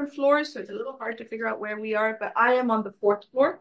different floors, so it's a little hard to figure out where we are, but I am on the fourth floor.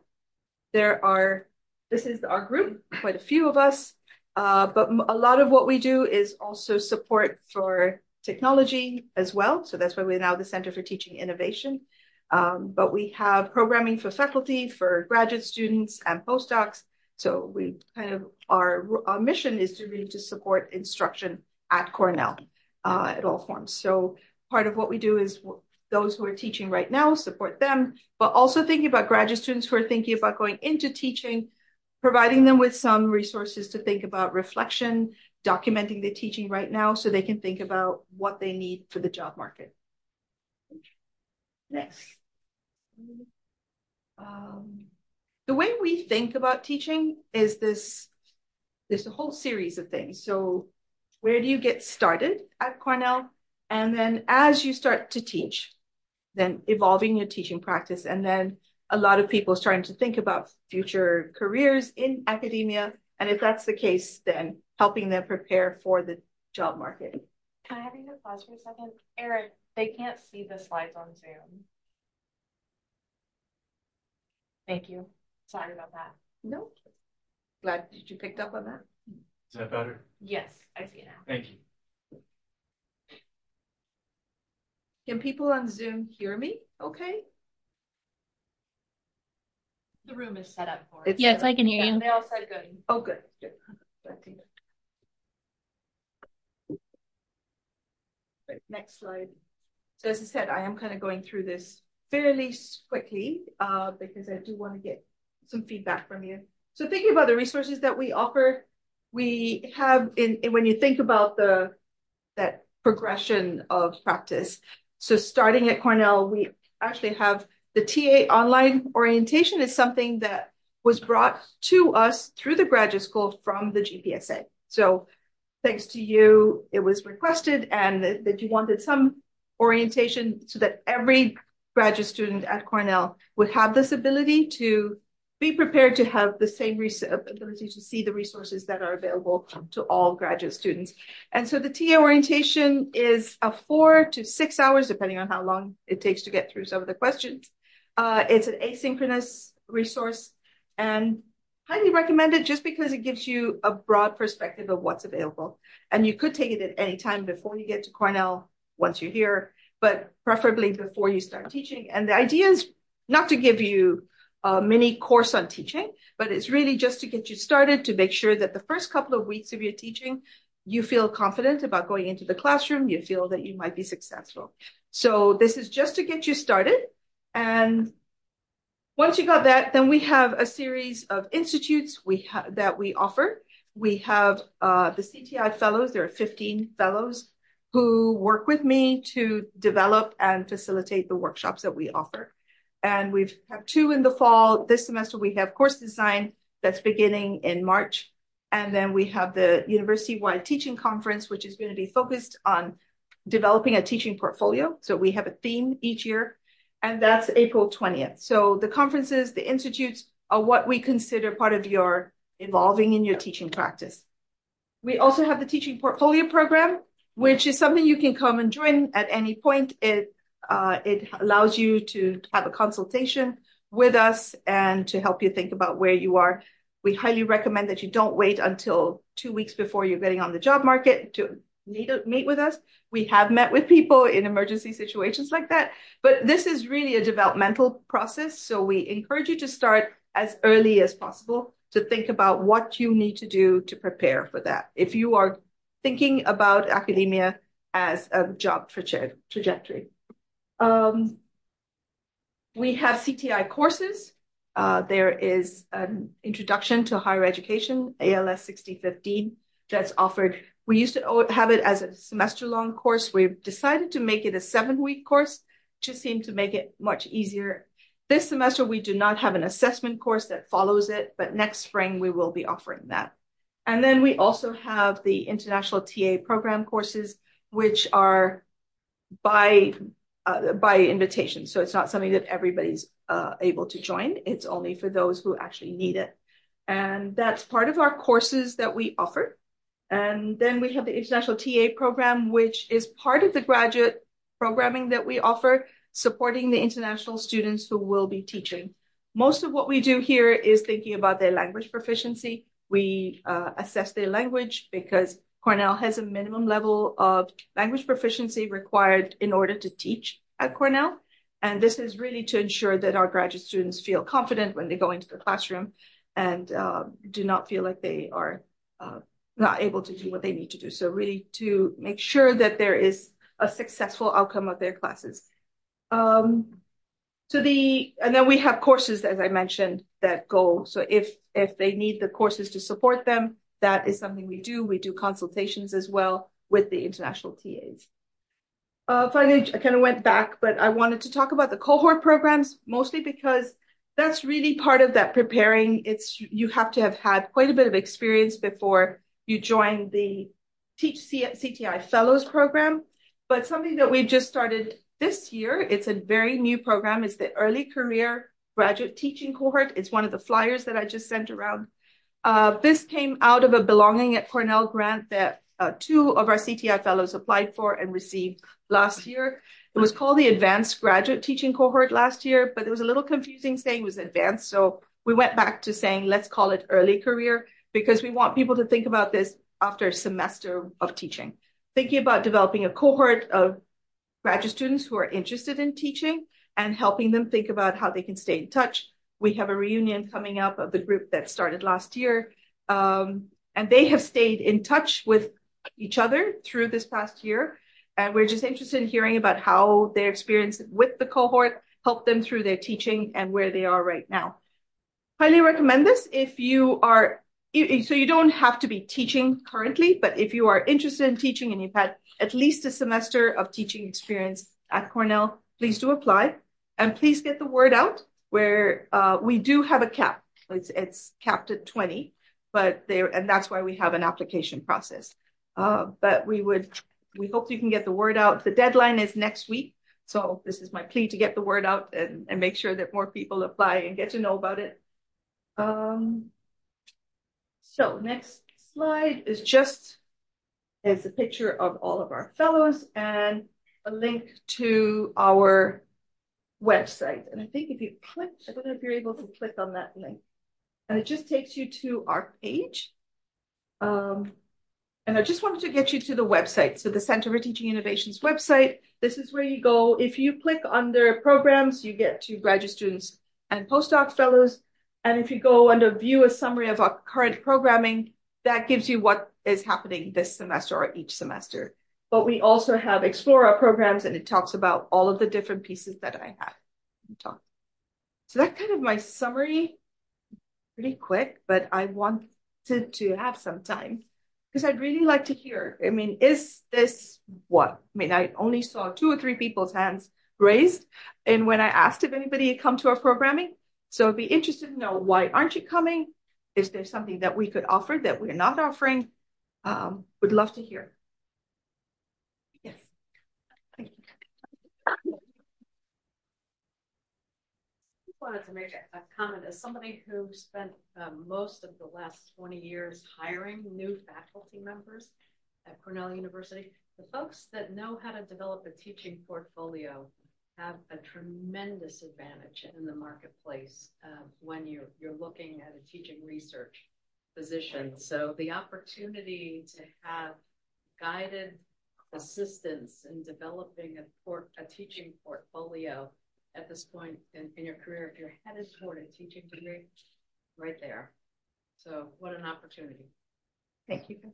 This is our group, quite a few of us, but a lot of what we do is also support for technology as well. So that's why we're now the Center for Teaching Innovation. But we have programming for faculty, for graduate students and postdocs. So we our mission is to really just support instruction at Cornell at all forms. So part of what we do is those who are teaching right now, support them, but also thinking about graduate students who are thinking about going into teaching, providing them with some resources to think about reflection, documenting the teaching right now so they can think about what they need for the job market. Next. The way we think about teaching is there's a whole series of things. So where do you get started at Cornell? And then as you start to teach, then evolving your teaching practice. And then a lot of people starting to think about future careers in academia. And if that's the case, then helping them prepare for the job market. Can I have you pause for a second? Erin, they can't see the slides on Zoom. Thank you. Sorry about that. No. Glad that you picked up on that. Is that better? Yes, I see it now. Thank you. Can people on Zoom hear me okay? The room is set up for it. Yes, I can hear you. They all said good. Oh, good. Good. Right, next slide. So as I said, I am kind of going through this fairly quickly because I do want to get some feedback from you. So thinking about the resources that we offer, we have when you think about that progression of practice. So starting at Cornell, we actually have the TA online orientation is something that was brought to us through the graduate school from the GPSA. So thanks to you, it was requested and that you wanted some orientation so that every graduate student at Cornell would have this ability to be prepared to have the same ability to see the resources that are available to all graduate students. And so the TA orientation is 4 to 6 hours, depending on how long it takes to get through some of the questions. It's an asynchronous resource and highly recommended just because it gives you a broad perspective of what's available. And you could take it at any time before you get to Cornell, once you're here, but preferably before you start teaching. And the idea is not to give you a mini course on teaching, but it's really just to get you started to make sure that the first couple of weeks of your teaching, you feel confident about going into the classroom, you feel that you might be successful. So this is just to get you started. And once you got that, then we have a series of institutes that we offer. We have the CTI fellows. There are 15 fellows who work with me to develop and facilitate the workshops that we offer. And we've have 2 in the fall. This semester, we have course design that's beginning in March. And then we have the university-wide teaching conference, which is going to be focused on developing a teaching portfolio. So we have a theme each year, and that's April 20th. So the conferences, the institutes are what we consider part of your evolving in your teaching practice. We also have the teaching portfolio program, which is something you can come and join at any point. It allows you to have a consultation with us and to help you think about where you are. We highly recommend that you don't wait until 2 weeks before you're getting on the job market to meet with us. We have met with people in emergency situations like that, but this is really a developmental process. So we encourage you to start as early as possible to think about what you need to do to prepare for that. If you are thinking about academia as a job trajectory. We have CTI courses. There is an introduction to higher education, ALS 6015, that's offered. We used to have it as a semester-long course. We've decided to make it a 7-week course, just seemed to make it much easier. This semester, we do not have an assessment course that follows it, but next spring, we will be offering that. And then we also have the International TA Program courses, which are by invitation. So it's not something that everybody's able to join. It's only for those who actually need it. And that's part of our courses that we offer. And then we have the International TA Program, which is part of the graduate programming that we offer, supporting the international students who will be teaching. Most of what we do here is thinking about their language proficiency. We assess their language because Cornell has a minimum level of language proficiency required in order to teach at Cornell. And this is really to ensure that our graduate students feel confident when they go into the classroom and do not feel like they are not able to do what they need to do. So really to make sure that there is a successful outcome of their classes. And then we have courses, as I mentioned, that go. So if they need the courses to support them, that is something we do. We do consultations as well with the international TAs. Finally, I kind of went back, but I wanted to talk about the cohort programs, mostly because that's really part of that preparing. You have to have had quite a bit of experience before you join the Teach CTI Fellows program. But something that we've just started this year, it's a very new program. It's the Early Career Graduate Teaching Cohort. It's one of the flyers that I just sent around. This came out of a Belonging at Cornell grant that 2 of our CTI fellows applied for and received last year. It was called the Advanced Graduate Teaching Cohort last year, but it was a little confusing saying it was advanced. So we went back to saying, let's call it early career, because we want people to think about this after a semester of teaching, thinking about developing a cohort of graduate students who are interested in teaching and helping them think about how they can stay in touch. We have a reunion coming up of the group that started last year, and they have stayed in touch with each other through this past year. And we're just interested in hearing about how their experience with the cohort helped them through their teaching and where they are right now. Highly recommend this if you are, so you don't have to be teaching currently, but if you are interested in teaching and you've had at least a semester of teaching experience at Cornell, please do apply. And please get the word out where we do have a cap. It's capped at 20, and that's why we have an application process. But we hope you can get the word out. The deadline is next week. So this is my plea to get the word out and make sure that more people apply and get to know about it. So next slide is a picture of all of our fellows and a link to our website. And I think if you click, I don't know if you're able to click on that link. And it just takes you to our page. And I just wanted to get you to the website. So the Center for Teaching Innovations website, this is where you go. If you click under programs, you get to graduate students and postdoc fellows. And if you go under view a summary of our current programming, that gives you what is happening this semester or each semester. But we also have explore our programs, and it talks about all of the different pieces that I had. So that's kind of my summary, pretty quick, but I wanted to have some time because I'd really like to hear. I mean, is this what? I mean, I only saw 2 or 3 people's hands raised, and when I asked if anybody had come to our programming, so I'd be interested to know, why aren't you coming? Is there something that we could offer that we're not offering? Would love to hear. Yes. Thank you. I wanted to make a comment as somebody who spent most of the last 20 years hiring new faculty members at Cornell University. The folks that know how to develop a teaching portfolio have a tremendous advantage in the marketplace when you're looking at a teaching research position. So the opportunity to have guided assistance in developing a teaching portfolio at this point in your career, if you're headed toward a teaching degree, right there. So what an opportunity. Thank you.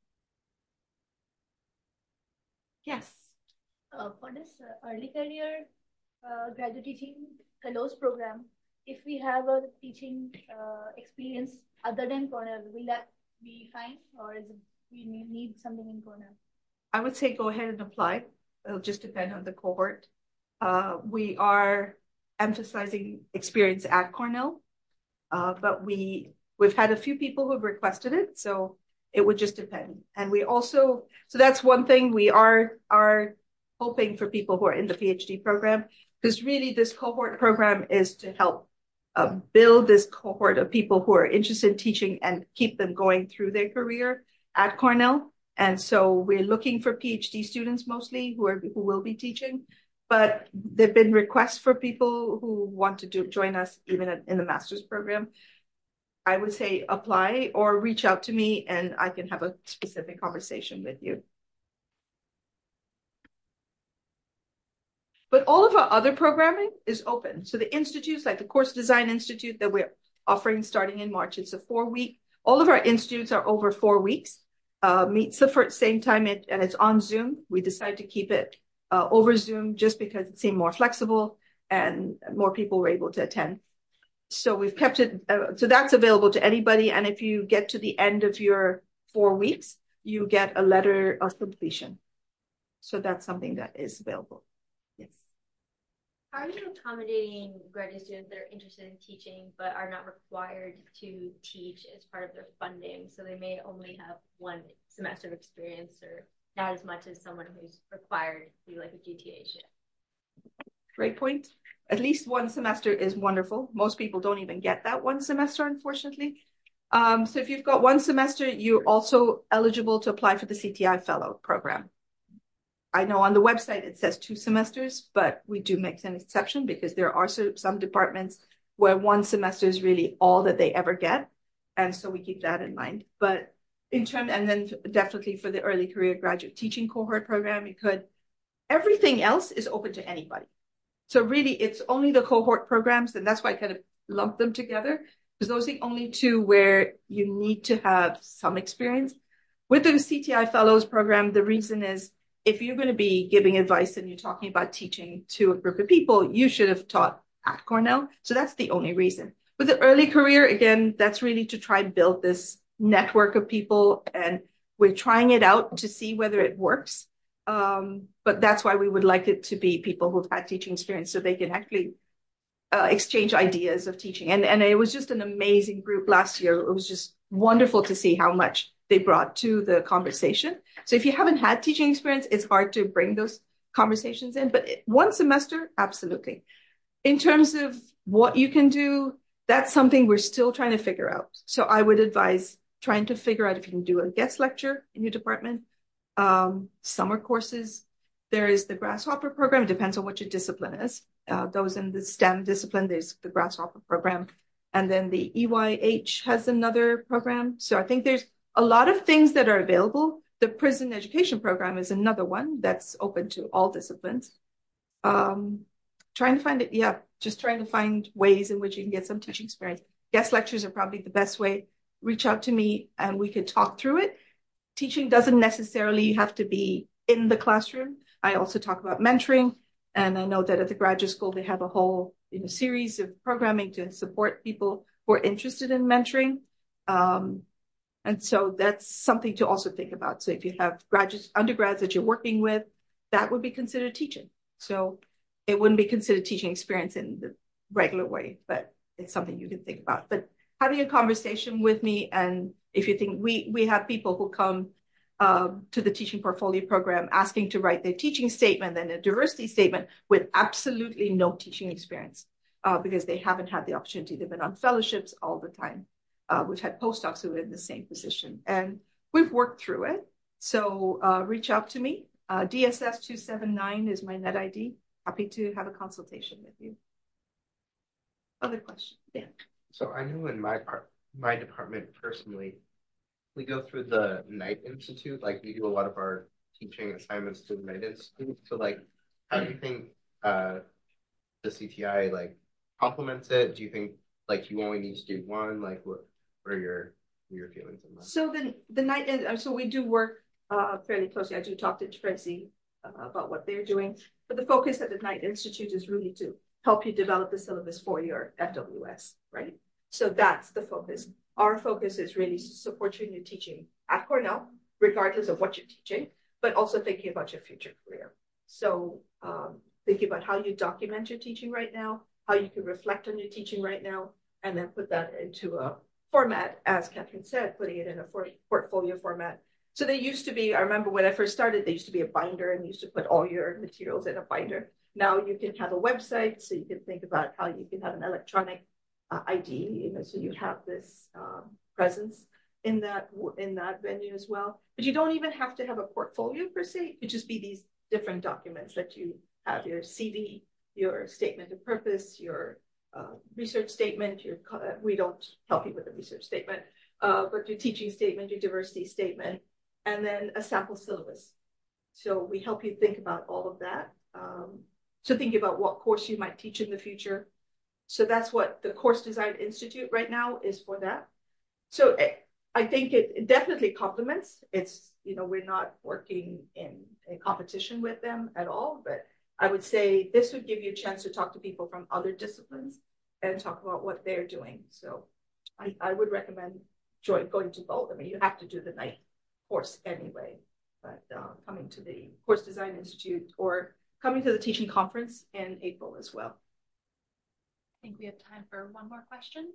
Yes. For this early career graduate teaching fellows program, if we have a teaching experience other than Cornell, will that be fine, or is it, we need something in Cornell? I would say go ahead and apply. It'll just depend on the cohort. We are emphasizing experience at Cornell, but we've had a few people who've requested it, so it would just depend. And we also, so that's one thing, we are hoping for people who are in the PhD program, because really this cohort program is to help build this cohort of people who are interested in teaching and keep them going through their career at Cornell. And so we're looking for PhD students mostly who will be teaching. but there've been requests for people who want to join us even in the master's program. I would say apply or reach out to me and I can have a specific conversation with you. But all of our other programming is open. So the institutes, like the Course Design Institute that we're offering starting in March, it's a 4-week. All of our institutes are over 4 weeks. Meets the same time and it's on Zoom. We decided to keep it over Zoom just because it seemed more flexible and more people were able to attend. So we've kept it, so that's available to anybody. And if you get to the end of your 4 weeks, you get a letter of completion. So that's something that is available. Yes. How are you accommodating graduate students that are interested in teaching but are not required to teach as part of their funding? So they may only have 1 semester of experience or not as much as someone who's required to do like a GTA shift. Great point. At least 1 semester is wonderful. Most people don't even get that 1 semester, unfortunately. So if you've got 1 semester, you're also eligible to apply for the CTI Fellow program. I know on the website it says 2 semesters, but we do make an exception because there are some departments where 1 semester is really all that they ever get. And so we keep that in mind. But and then definitely for the early career graduate teaching cohort program, you could. Everything else is open to anybody. So really, it's only the cohort programs, and that's why I kind of lump them together, because those are the only 2 where you need to have some experience. With the CTI Fellows program, the reason is if you're going to be giving advice and you're talking about teaching to a group of people, you should have taught at Cornell. So that's the only reason. With the early career, again, that's really to try and build this network of people, and we're trying it out to see whether it works. But that's why we would like it to be people who've had teaching experience so they can actually exchange ideas of teaching. And it was just an amazing group last year. It was just wonderful to see how much they brought to the conversation. So if you haven't had teaching experience, it's hard to bring those conversations in. But 1 semester, absolutely. In terms of what you can do, that's something we're still trying to figure out. So I would advise trying to figure out if you can do a guest lecture in your department. Summer courses. There is the Grasshopper program. It depends on what your discipline is. Those in the STEM discipline, there's the Grasshopper program. And then the EYH has another program. So I think there's a lot of things that are available. The prison education program is another one that's open to all disciplines. Trying to find it, just trying to find ways in which you can get some teaching experience. Guest lectures are probably the best way. Reach out to me and we could talk through it. Teaching doesn't necessarily have to be in the classroom. I also talk about mentoring. And I know that at the graduate school, they have a whole series of programming to support people who are interested in mentoring. And so that's something to also think about. So if you have undergrads that you're working with, that would be considered teaching. So it wouldn't be considered teaching experience in the regular way, but it's something you can think about. But having a conversation with me, and if you think we have people who come to the teaching portfolio program asking to write their teaching statement and a diversity statement with absolutely no teaching experience because they haven't had the opportunity. They've been on fellowships all the time. We've had postdocs who are in the same position, and we've worked through it. So reach out to me. DSS279 is my net ID. Happy to have a consultation with you. Other questions? Yeah. So I know in my department personally, we go through the Knight Institute. Like we do a lot of our teaching assignments to the Knight Institute. So like, how do you think the CTI like complements it? Do you think like you only need to do one? Like what are your feelings on that? So the Knight, so we do work fairly closely. I do talk to Tracy about what they're doing, but the focus at the Knight Institute is really to help you develop the syllabus for your FWS, right? So that's the focus. Our focus is really to support you in your teaching at Cornell, regardless of what you're teaching, but also thinking about your future career. So thinking about how you document your teaching right now, how you can reflect on your teaching right now, and then put that into a format, as Catherine said, putting it in a portfolio format. So they used to be, I remember when I first started, there used to be a binder and you used to put all your materials in a binder. Now you can have a website, so you can think about how you can have an electronic ID, so you have this presence in that venue as well. But you don't even have to have a portfolio per se. It could just be these different documents that you have your CV, your statement of purpose, your research statement. We don't help you with the research statement, but your teaching statement, your diversity statement, and then a sample syllabus. So we help you think about all of that. So think about what course you might teach in the future. So that's what the Course Design Institute right now is for that. So I think it definitely complements. It's, we're not working in a competition with them at all, but I would say this would give you a chance to talk to people from other disciplines and talk about what they're doing. So I would recommend going to both. I mean, you have to do the night course anyway, but coming to the Course Design Institute or coming to the teaching conference in April as well. I think we have time for one more question.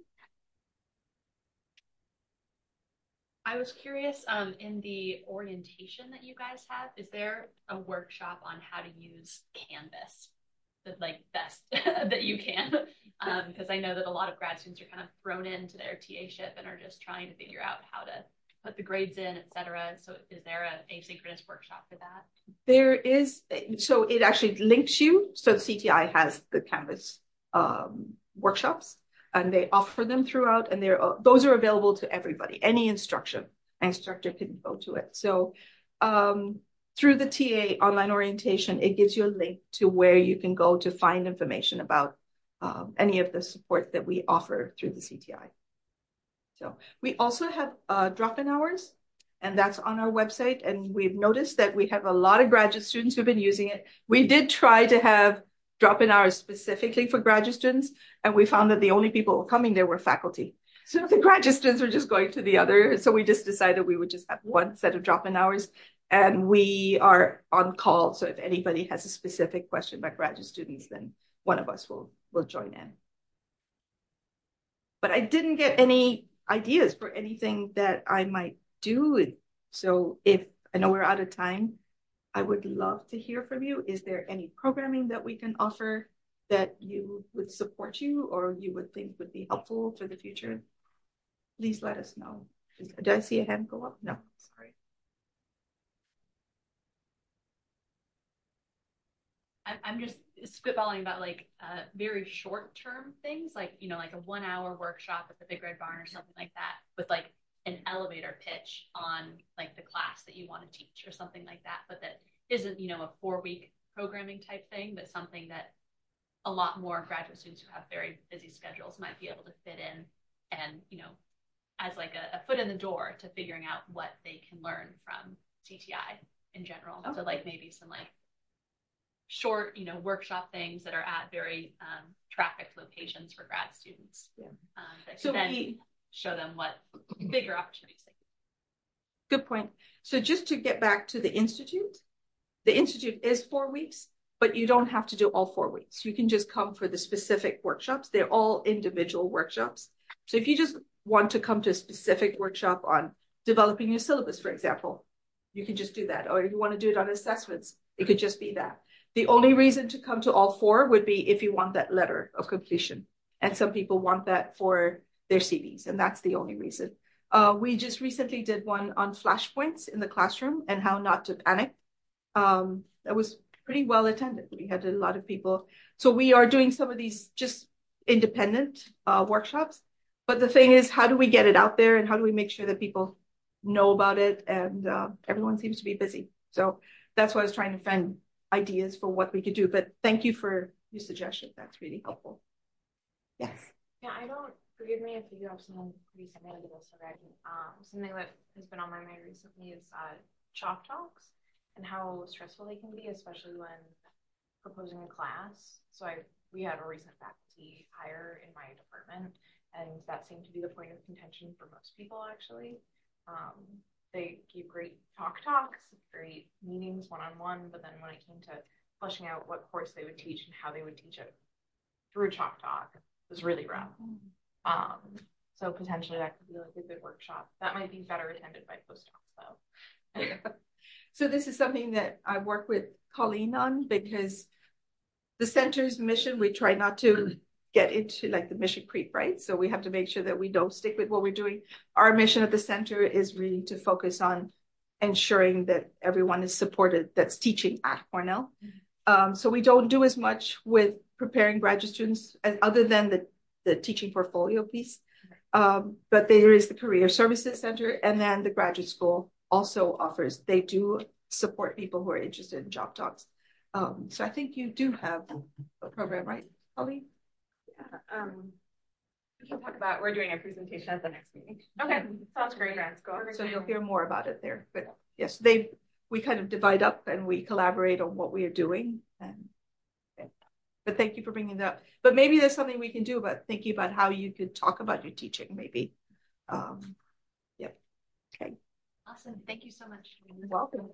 I was curious, in the orientation that you guys have, is there a workshop on how to use Canvas the best that you can? Because I know that a lot of grad students are kind of thrown into their TA-ship and are just trying to figure out how to put the grades in, et cetera. So is there an asynchronous workshop for that? There is. So it actually links you. So the CTI has the Canvas workshops, and they offer them throughout, and those are available to everybody. Any instructor can go to it. So through the TA online orientation, it gives you a link to where you can go to find information about any of the support that we offer through the CTI. So we also have drop-in hours, and that's on our website. And we've noticed that we have a lot of graduate students who've been using it. We did try to have drop-in hours specifically for graduate students, and we found that the only people who were coming there were faculty. So the graduate students were just going to the other. So we just decided we would just have one set of drop-in hours, and we are on call. So if anybody has a specific question about graduate students, then one of us will join in. But I didn't get any ideas for anything that I might do. So if I know we're out of time, I would love to hear from you. Is there any programming that we can offer that you would support you or you would think would be helpful for the future? Please let us know. Did I see a hand go up? No, sorry. I'm just spitballing about very short-term things, like a 1 hour workshop at the Big Red Barn or something like that, with an elevator pitch on the class that you want to teach or something like that, but that isn't a 4-week programming type thing, but something that a lot more graduate students who have very busy schedules might be able to fit in, and as a foot in the door to figuring out what they can learn from CTI in general. Okay. So maybe some short workshop things that are at very trafficked locations for grad students. Yeah. So then show them what bigger opportunities they can. Good point. So just to get back to the institute is 4 weeks, but you don't have to do all 4 weeks. You can just come for the specific workshops. They're all individual workshops. So if you just want to come to a specific workshop on developing your syllabus, for example, you can just do that. Or if you want to do it on assessments, it could just be that. The only reason to come to all 4 would be if you want that letter of completion. And some people want that for their CVs, and that's the only reason. We just recently did one on flashpoints in the classroom and how not to panic. That was pretty well attended. We had a lot of people. So we are doing some of these just independent workshops. But the thing is, how do we get it out there and how do we make sure that people know about it? And everyone seems to be busy. So that's why I was trying to find ideas for what we could do. But thank you for your suggestion. That's really helpful. Yes. Yeah, forgive me if you have something pretty similar to this already. Something that has been on my mind recently is chalk talks and how stressful they can be, especially when proposing a class. So we had a recent faculty hire in my department, and that seemed to be the point of contention for most people, actually. They gave great talks, great meetings one-on-one, but then when it came to fleshing out what course they would teach and how they would teach it through chalk talk, it was really rough. So potentially that could be a good workshop. That might be better attended by postdocs, though. So this is something that I work with Colleen on, because the center's mission, we try not to get into the mission creep, right? So we have to make sure that we don't stick with what we're doing. Our mission at the center is really to focus on ensuring that everyone is supported that's teaching at Cornell. So we don't do as much with preparing graduate students as other than the teaching portfolio piece. But there is the Career Services Center, and then the graduate school also offers, they do support people who are interested in job talks. So I think you do have a program, right, Holly? Yeah. We can talk about, we're doing a presentation at the next meeting. Okay, sounds great. Let's go. So you'll hear more about it there. But yes, we kind of divide up and we collaborate on what we are doing. But thank you for bringing that up. But maybe there's something we can do about thinking about how you could talk about your teaching, maybe. Yep. Okay. Awesome. Thank you so much. You're welcome.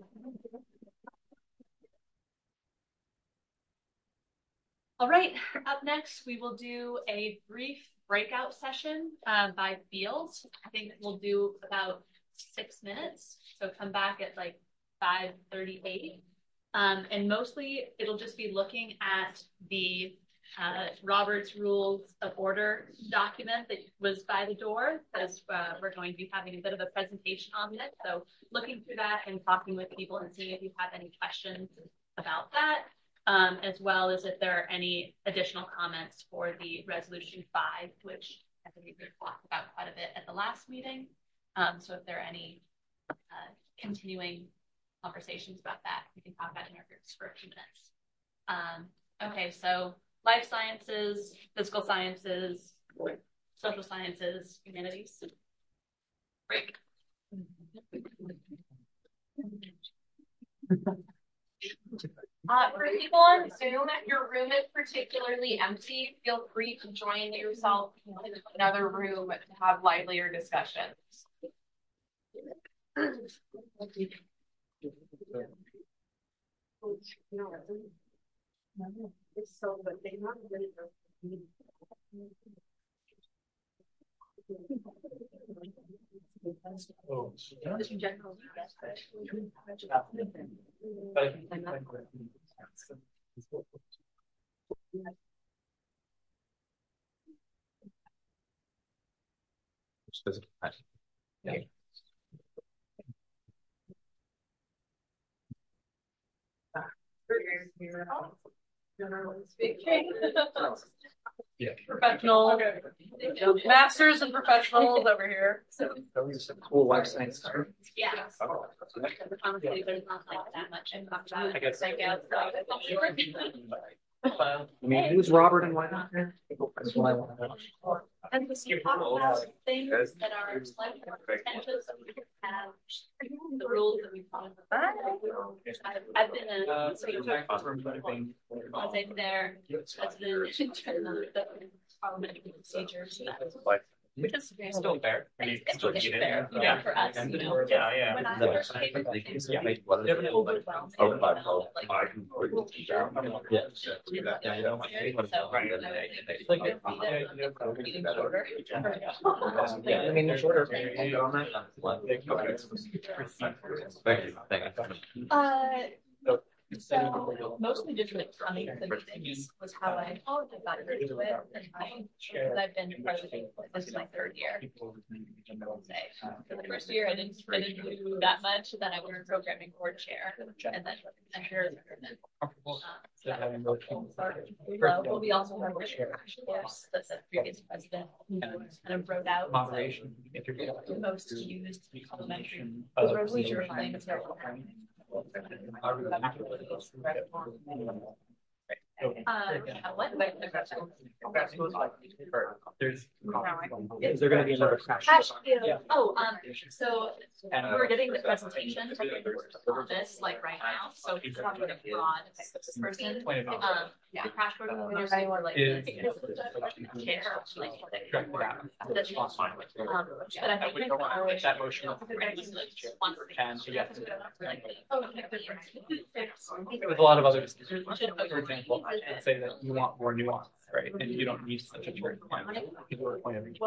All right. Up next, we will do a brief breakout session by field. I think we'll do about 6 minutes. So come back at like 5:38. And mostly it'll just be looking at the Robert's Rules of Order document that was by the door, as we're going to be having a bit of a presentation on it. So looking through that and talking with people and seeing if you have any questions about that, as well as if there are any additional comments for the Resolution 5, which I believe we talked about quite a bit at the last meeting. So if there are any continuing conversations about that, we can talk about in our groups for a few minutes. Okay, so life sciences, physical sciences, social sciences, humanities. Break. For people on Zoom, if your room is particularly empty, feel free to join yourself in another room to have livelier discussions. Yeah. Professional, masters and professionals over here. Cool life science. Yeah. Honestly, there's not like that much I talk about. I guess. I Who's Robert and why not? That's what I want to know. And we talk about things that are slightly more contentious, we can have the rules that we follow. I've been a there as the parliamentary procedures. Which is still fair. It's fair, for us, you know. Yeah. When I first came into things, overwhelmed. I mean, they're shorter. So mostly just like coming to the meetings was how I got into it. And I've been president. This is my 3rd year. For the first year, I didn't do that much. Then I was programming board chair, and then chair. But we also have a chair course that the previous president kind of wrote out the most used elementary procedure things. Is there going to be another crash? Yeah. Oh, so we're getting the presentation on this like right now. So it's not really a broad person. The crash program will be anyone like care like that's fine. But I think that motion with a lot of other decisions. For example, I'd say that you want more nuance, right? And you don't need such a short point of view.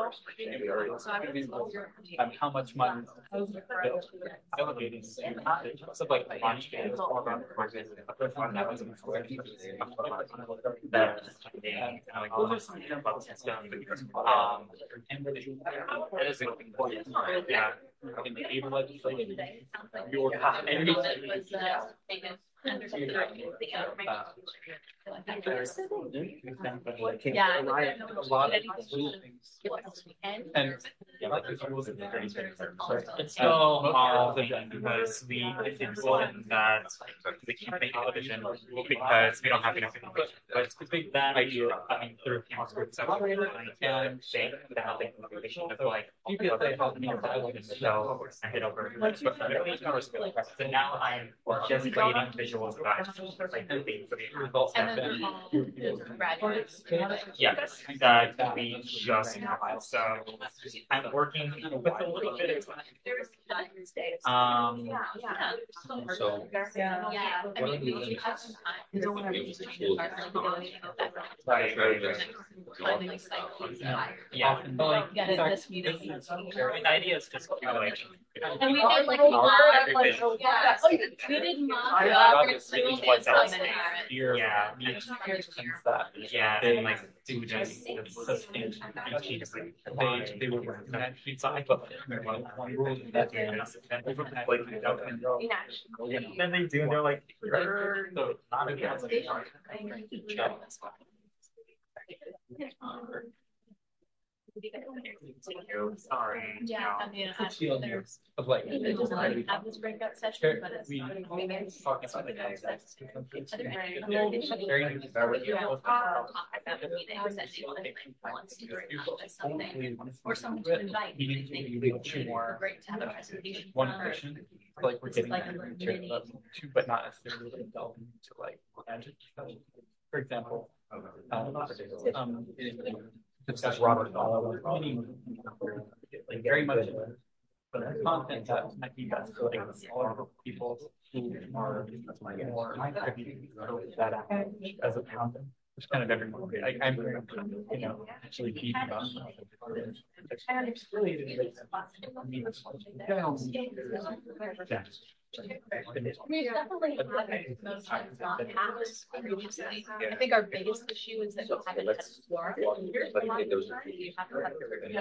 How much money is delegating so like launch games And there's something I can think of. Yeah, a lot of little things. And It's still modeling because we implement that we can't make television because we don't have enough input. But it's a big bad idea. I mean, through groups and saying that they of like, you could play about me so I hit over. So now I'm just creating visuals about like the things that the results And have then been. they're all graduates. Yes, that we just compiled. So I'm working with a little bit of So Yeah. I mean, we have some time. You don't want to just change the yeah, but like Get it this meeting. the idea is just to like And we did like we did mock yeah, and like do just substantial they were working on that side, but one rule that then they do and they're like so not against sorry. Yeah, I mean, there's of like they just like have this breakout session, but it's we not talk about the context. or someone to invite. Great to have a presentation. One person, like we're getting to but not necessarily delve into like for example, discuss Robert like very much content that might be best for like smaller people who are more that as a content. It's kind of everyone. I'm you know actually keep I think our biggest issue is that we haven't had war. You have to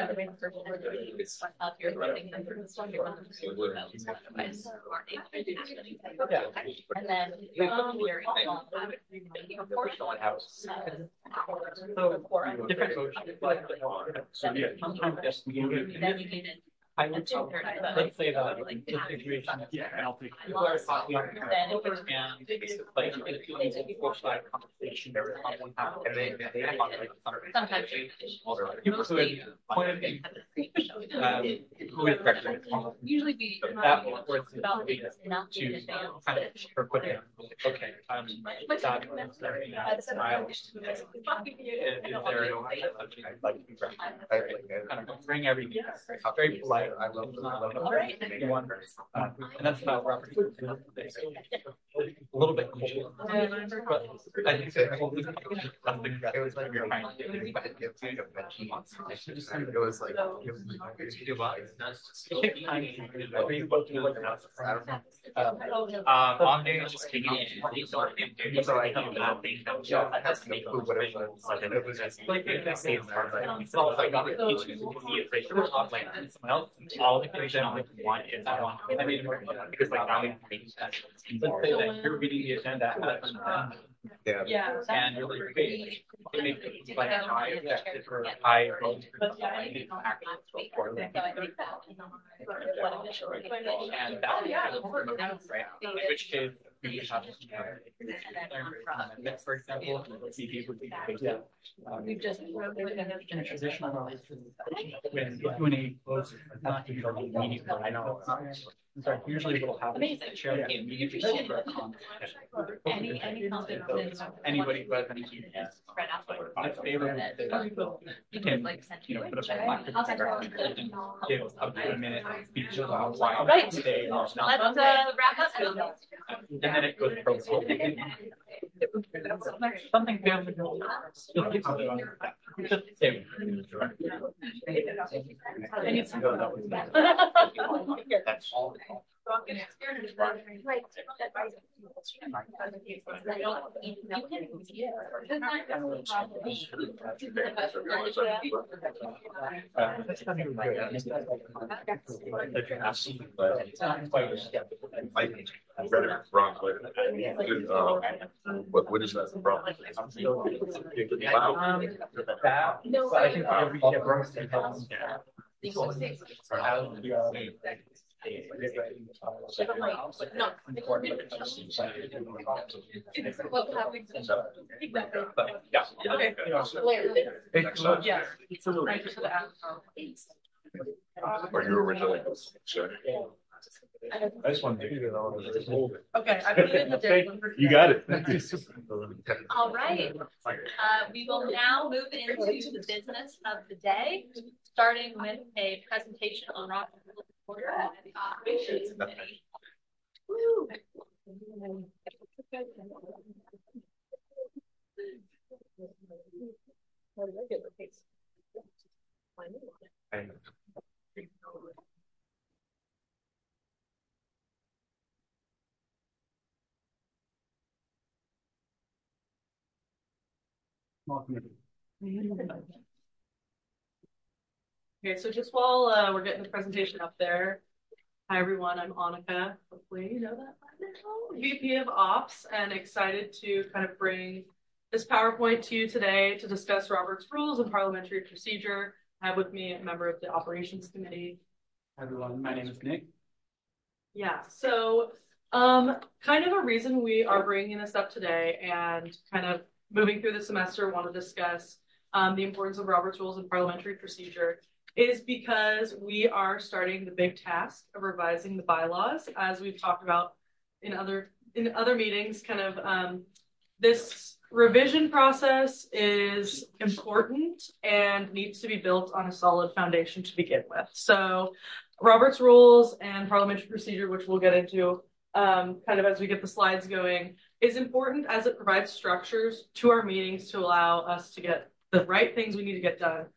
have your running numbers. And then you're so different sometimes just I would let's say that the situation people are talking and like conversation and they want like sometimes people could point of view who is president usually we that was about to kind of or put in okay that smile is there kind of bring everything very polite. I love one, and that's about Robert. A little bit cold, but I think it was like you're trying to do it was like on day is just taking it so I can not think that has to make whatever it was just like the same part it's all like like someone else all the things I want is I want I mean because like now we let's say that you're reading the agenda yeah and you're like it makes it like high objective or high and that right in which case we have for example CP would be we've just in traditional when Q&A closes not usually meaningful I know so usually we'll have sharing a media anybody who has any spread out it's favorable you can like put a give up to a minute speech about why right today let's wrap up and then it goes pro something fairly just say I need some that's all I read it wrong, but what is that from? So I think every Are you originally? I just want to do it. Okay, I put it in the day. You got it. All right. We will now move into the business of the day, starting with a presentation on Robert's Rules of Order and the Operations Committee. Woo. Okay, so just while we're getting the presentation up there, hi everyone, I'm Annika. Hopefully you know that by now. VP of Ops, and excited to kind of bring this PowerPoint to you today to discuss Robert's Rules and Parliamentary Procedure. I have with me a member of the Operations Committee. Hi everyone, my name is Nick. Yeah, so kind of a reason we are bringing this up today and kind of moving through the semester, want to discuss the importance of Robert's Rules and Parliamentary Procedure is because we are starting the big task of revising the bylaws, as we've talked about in other meetings. Kind of this revision process is important and needs to be built on a solid foundation to begin with. So Robert's Rules and Parliamentary Procedure, which we'll get into kind of as we get the slides going, is important as it provides structures to our meetings to allow us to get the right things we need to get done.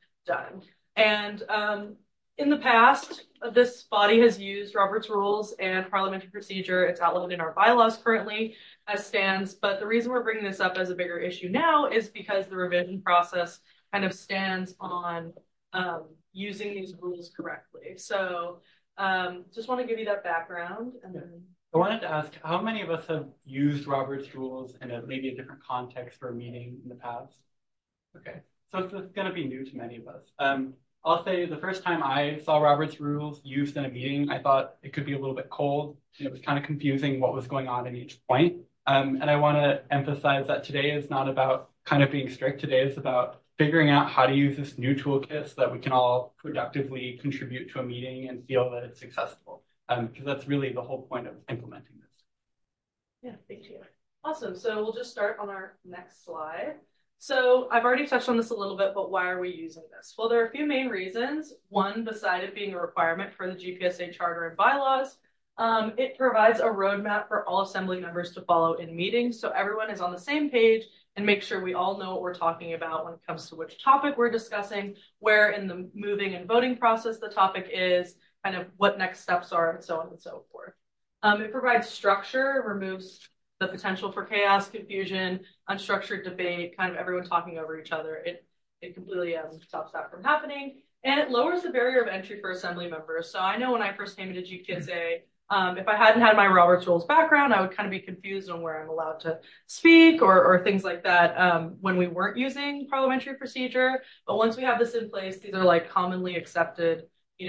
And in the past, this body has used Robert's Rules and Parliamentary Procedure. It's outlined in our bylaws currently as stands, but the reason we're bringing this up as a bigger issue now is because the revision process kind of stands on using these rules correctly. So just want to give you that background. And then I wanted to ask, how many of us have used Robert's Rules in maybe a different context for a meeting in the past? Okay, so it's going to be new to many of us. I'll say the first time I saw Robert's Rules used in a meeting, I thought it could be a little bit cold. It was kind of confusing what was going on in each point. And I want to emphasize that today is not about kind of being strict. Today is about figuring out how to use this new toolkit so that we can all productively contribute to a meeting and feel that it's successful. Because that's really the whole point of implementing this. Yeah, thank you. Awesome. So we'll just start on our next slide. So I've already touched on this a little bit, but why are we using this? Well, there are a few main reasons. One, beside it being a requirement for the GPSA charter and bylaws, it provides a roadmap for all assembly members to follow in meetings. So everyone is on the same page and make sure we all know what we're talking about when it comes to which topic we're discussing, where in the moving and voting process the topic is, kind of what next steps are, and so on and so forth. It provides structure, removes the potential for chaos, confusion, unstructured debate, kind of everyone talking over each other. It completely stops that from happening. And it lowers the barrier of entry for assembly members. So I know when I first came into GPSA, if I hadn't had my Robert's Rules background, I would kind of be confused on where I'm allowed to speak or things like that when we weren't using parliamentary procedure. But once we have this in place, these are like commonly accepted,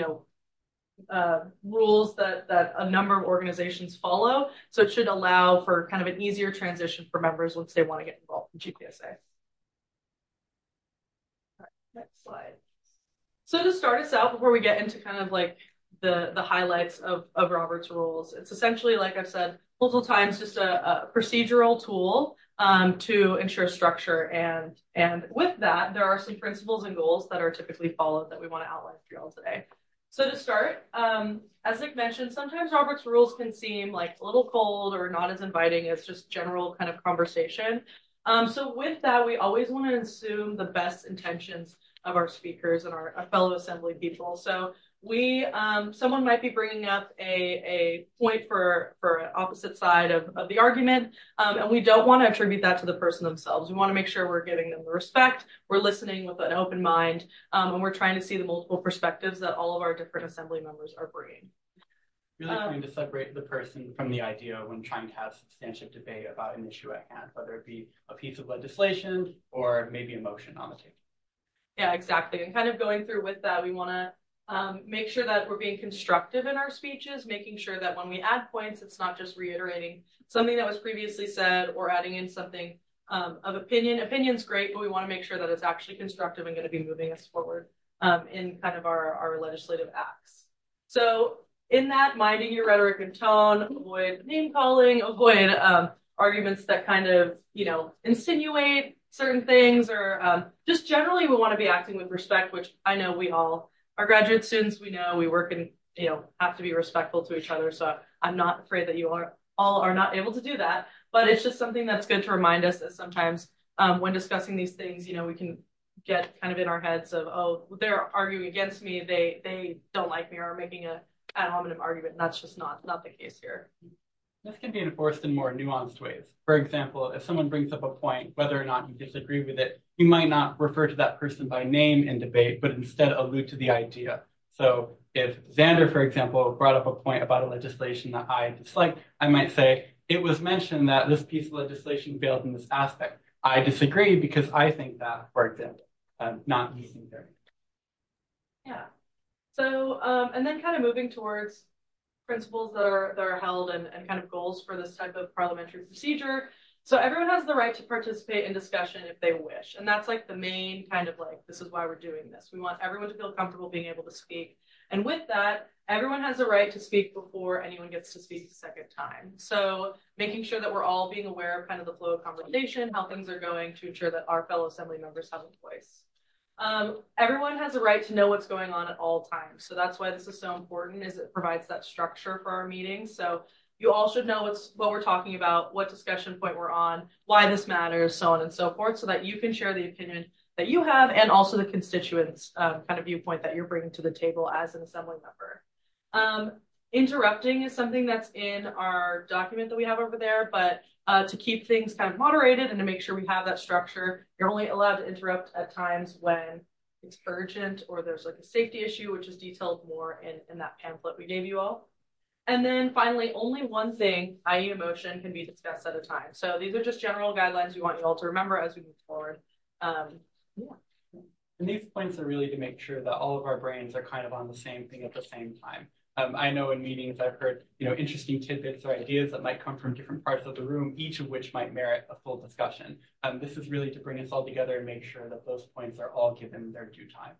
rules that a number of organizations follow. So it should allow for kind of an easier transition for members once they want to get involved in GPSA. All right, next slide. So to start us out, before we get into kind of like the highlights of Robert's Rules, it's essentially, like I've said multiple times, just a procedural tool to ensure structure. And with that, there are some principles and goals that are typically followed that we want to outline for you all today. So to start, as Nick mentioned, sometimes Robert's Rules can seem like a little cold or not as inviting as just general kind of conversation. So with that, we always want to assume the best intentions of our speakers and our fellow assembly people. So someone might be bringing up a point for an opposite side of the argument, and we don't want to attribute that to the person themselves. We want to make sure we're giving them the respect, we're listening with an open mind, and we're trying to see the multiple perspectives that all of our different assembly members are bringing. Really trying to separate the person from the idea when trying to have substantive debate about an issue at hand, whether it be a piece of legislation or maybe a motion on the table. Yeah, exactly. And kind of going through with that, we want to make sure that we're being constructive in our speeches, making sure that when we add points, it's not just reiterating something that was previously said or adding in something of opinion. Opinion's great, but we want to make sure that it's actually constructive and going to be moving us forward in kind of our legislative acts. So in that, minding your rhetoric and tone, avoid name calling, avoid arguments that kind of, insinuate certain things, or just generally we want to be acting with respect, which I know we all, our graduate students, we know we work and, have to be respectful to each other. So I'm not afraid that you all are not able to do that, but it's just something that's good to remind us that sometimes when discussing these things, we can get kind of in our heads of, oh, they're arguing against me, they don't like me, or are making a ad hominem argument, and that's just not the case here. This can be enforced in more nuanced ways. For example, if someone brings up a point, whether or not you disagree with it, you might not refer to that person by name in debate, but instead allude to the idea. So if Xander, for example, brought up a point about a legislation that I dislike, I might say, it was mentioned that this piece of legislation failed in this aspect. I disagree because I think that, for example, not using their name. Yeah. So, and then kind of moving towards principles that are held and kind of goals for this type of parliamentary procedure. So everyone has the right to participate in discussion if they wish. And that's like the main kind of this is why we're doing this. We want everyone to feel comfortable being able to speak. And with that, everyone has a right to speak before anyone gets to speak the second time. So making sure that we're all being aware of kind of the flow of conversation, how things are going, to ensure that our fellow assembly members have a voice. Everyone has a right to know what's going on at all times. So that's why this is so important, is it provides that structure for our meetings. So you all should know what we're talking about, what discussion point we're on, why this matters, so on and so forth, so that you can share the opinion that you have and also the constituents kind of viewpoint that you're bringing to the table as an assembly member. Interrupting is something that's in our document that we have over there, but to keep things kind of moderated and to make sure we have that structure, you're only allowed to interrupt at times when it's urgent or there's a safety issue, which is detailed more in that pamphlet we gave you all. And then finally, only one thing, i.e. a motion, can be discussed at a time. So these are just general guidelines we want you all to remember as we move forward. Yeah. And these points are really to make sure that all of our brains are kind of on the same thing at the same time. I know in meetings I've heard, interesting tidbits or ideas that might come from different parts of the room, each of which might merit a full discussion. This is really to bring us all together and make sure that those points are all given their due time.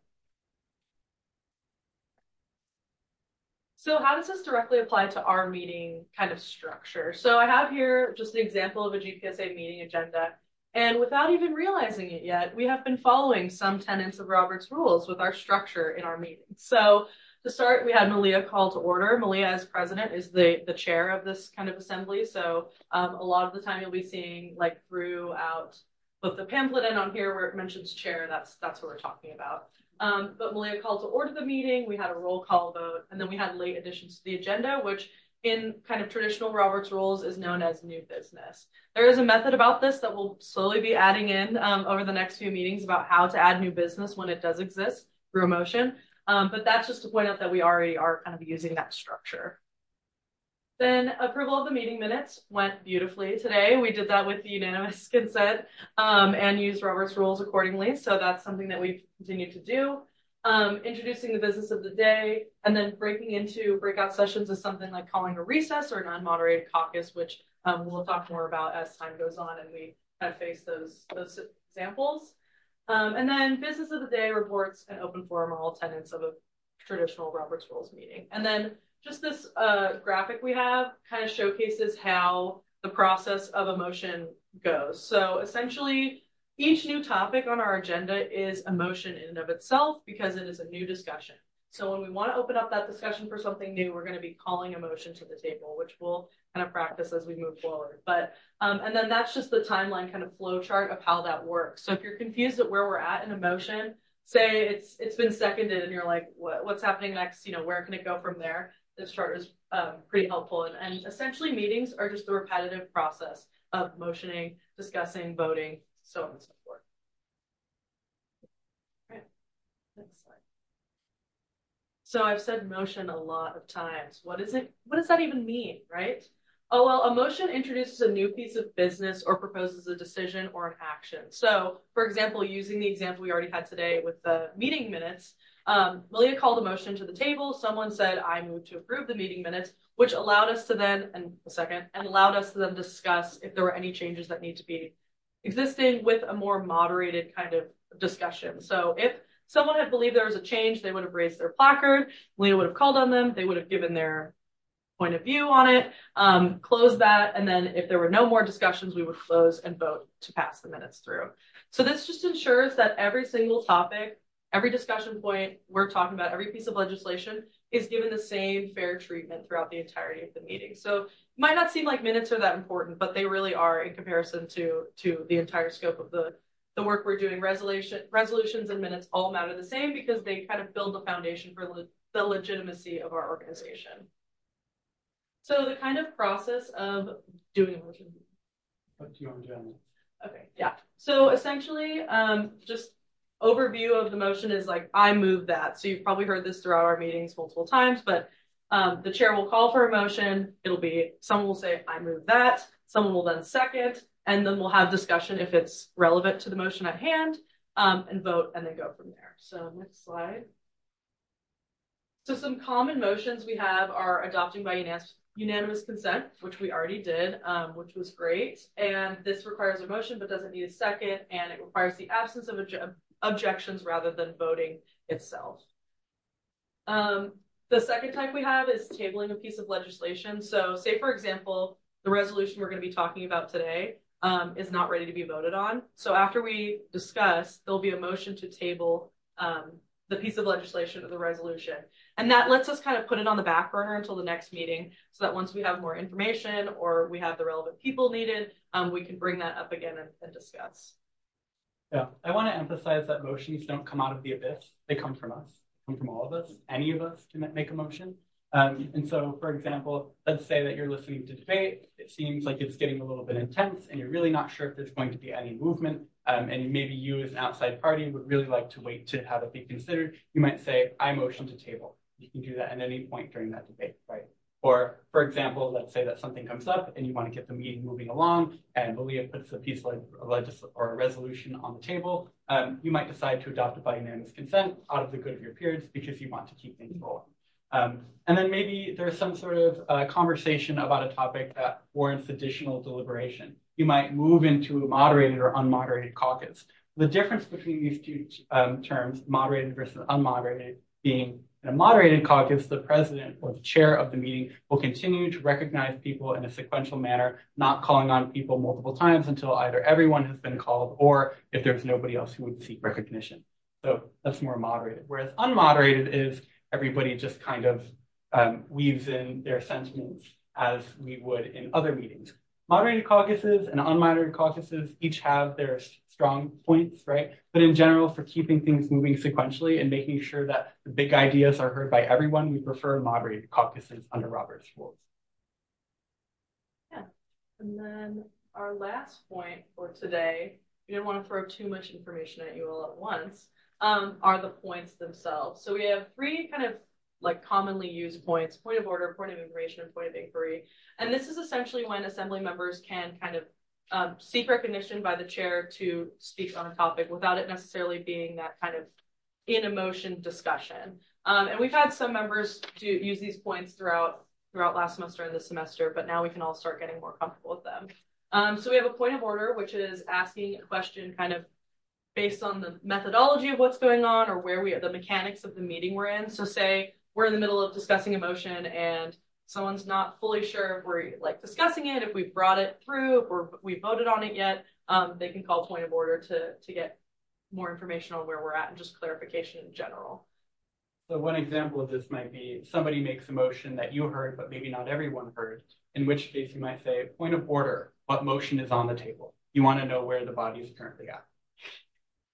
So how does this directly apply to our meeting kind of structure? So I have here just an example of a GPSA meeting agenda. And without even realizing it yet, we have been following some tenets of Robert's rules with our structure in our meetings. So to start, we had Malia call to order. Malia, as president, is the chair of this kind of assembly. So a lot of the time you'll be seeing throughout both the pamphlet and on here where it mentions chair, that's what we're talking about. But Malia called to order the meeting. We had a roll call vote, and then we had late additions to the agenda, which in kind of traditional Robert's rules is known as new business. There is a method about this that we'll slowly be adding in over the next few meetings about how to add new business when it does exist through a motion. But that's just to point out that we already are kind of using that structure. Then approval of the meeting minutes went beautifully today. We did that with the unanimous consent and used Robert's rules accordingly. So that's something that we've continued to do. Introducing the business of the day, and then breaking into breakout sessions is something like calling a recess or an unmoderated caucus, which we'll talk more about as time goes on and we kind of face those examples. And then business of the day, reports, and open forum are all tenets of a traditional Robert's Rules meeting. And then just this graphic we have kind of showcases how the process of a motion goes. So essentially, each new topic on our agenda is a motion in and of itself because it is a new discussion. So when we want to open up that discussion for something new, we're going to be calling a motion to the table, which we'll kind of practice as we move forward. But and then that's just the timeline kind of flow chart of how that works. So if you're confused at where we're at in a motion, say it's been seconded and you're like, what's happening next? You know, where can it go from there? This chart is pretty helpful. And essentially meetings are just the repetitive process of motioning, discussing, voting, so on and so forth. All right, next slide. So I've said motion a lot of times. What is it? What does that even mean, right? Oh, well, a motion introduces a new piece of business or proposes a decision or an action. So, for example, using the example we already had today with the meeting minutes, Malia called a motion to the table. Someone said, I move to approve the meeting minutes, which allowed us to then, allowed us to then discuss if there were any changes that need to be existing with a more moderated kind of discussion. So if someone had believed there was a change, they would have raised their placard, Malia would have called on them, they would have given their point of view on it, close that, and then if there were no more discussions, we would close and vote to pass the minutes through. So this just ensures that every single topic, every discussion point we're talking about, every piece of legislation is given the same fair treatment throughout the entirety of the meeting. So it might not seem like minutes are that important, but they really are in comparison to the entire scope of the work we're doing. Resolutions and minutes all matter the same because they kind of build the foundation for the legitimacy of our organization. So the kind of process of doing a motion. What do you want to do? Okay, yeah. So essentially, just overview of the motion is like, I move that. So you've probably heard this throughout our meetings multiple times, but the chair will call for a motion. It'll be, someone will say, I move that. Someone will then second, and then we'll have discussion if it's relevant to the motion at hand, and vote, and then go from there. So next slide. So some common motions we have are adopting by unanimous consent, which we already did, which was great. And this requires a motion, but doesn't need a second. And it requires the absence of objections rather than voting itself. The second type we have is tabling a piece of legislation. So say, for example, the resolution we're going to be talking about today is not ready to be voted on. So after we discuss, there'll be a motion to table the piece of legislation or the resolution. And that lets us kind of put it on the back burner until the next meeting so that once we have more information or we have the relevant people needed, we can bring that up again and discuss. Yeah, I want to emphasize that motions don't come out of the abyss. They come from us, come from all of us. Any of us can make a motion. And so, for example, let's say that you're listening to debate. It seems like it's getting a little bit intense and you're really not sure if there's going to be any movement. And maybe you as an outside party would really like to wait to have it be considered. You might say, I motion to table. You can do that at any point during that debate, right? Or, for example, let's say that something comes up and you want to get the meeting moving along and Malia puts a piece of or a resolution on the table. You might decide to adopt it by unanimous consent out of the good of your peers because you want to keep things rolling. And then maybe there's some sort of conversation about a topic that warrants additional deliberation. You might move into a moderated or unmoderated caucus. The difference between these two terms, moderated versus unmoderated, being in a moderated caucus, the president or the chair of the meeting will continue to recognize people in a sequential manner, not calling on people multiple times until either everyone has been called or if there's nobody else who would seek recognition. So that's more moderated. Whereas unmoderated is everybody just kind of weaves in their sentiments as we would in other meetings. Moderated caucuses and unmoderated caucuses each have their strong points, right? But in general, for keeping things moving sequentially and making sure that the big ideas are heard by everyone, we prefer moderated caucuses under Robert's rules. Yeah, and then our last point for today, we didn't want to throw too much information at you all at once, are the points themselves. So we have three kind of like commonly used points: point of order, point of information, and point of inquiry. And this is essentially when assembly members can kind of seek recognition by the chair to speak on a topic without it necessarily being that kind of in a motion discussion. And we've had some members use these points throughout last semester and this semester, but now we can all start getting more comfortable with them. So we have a point of order, which is asking a question kind of based on the methodology of what's going on or where the mechanics of the meeting we're in. So say we're in the middle of discussing a motion and someone's not fully sure if we're like discussing it, if we've brought it through, if we voted on it yet, they can call point of order to get more information on where we're at and just clarification in general. So one example of this might be somebody makes a motion that you heard, but maybe not everyone heard, in which case you might say, point of order, what motion is on the table? You want to know where the body is currently at.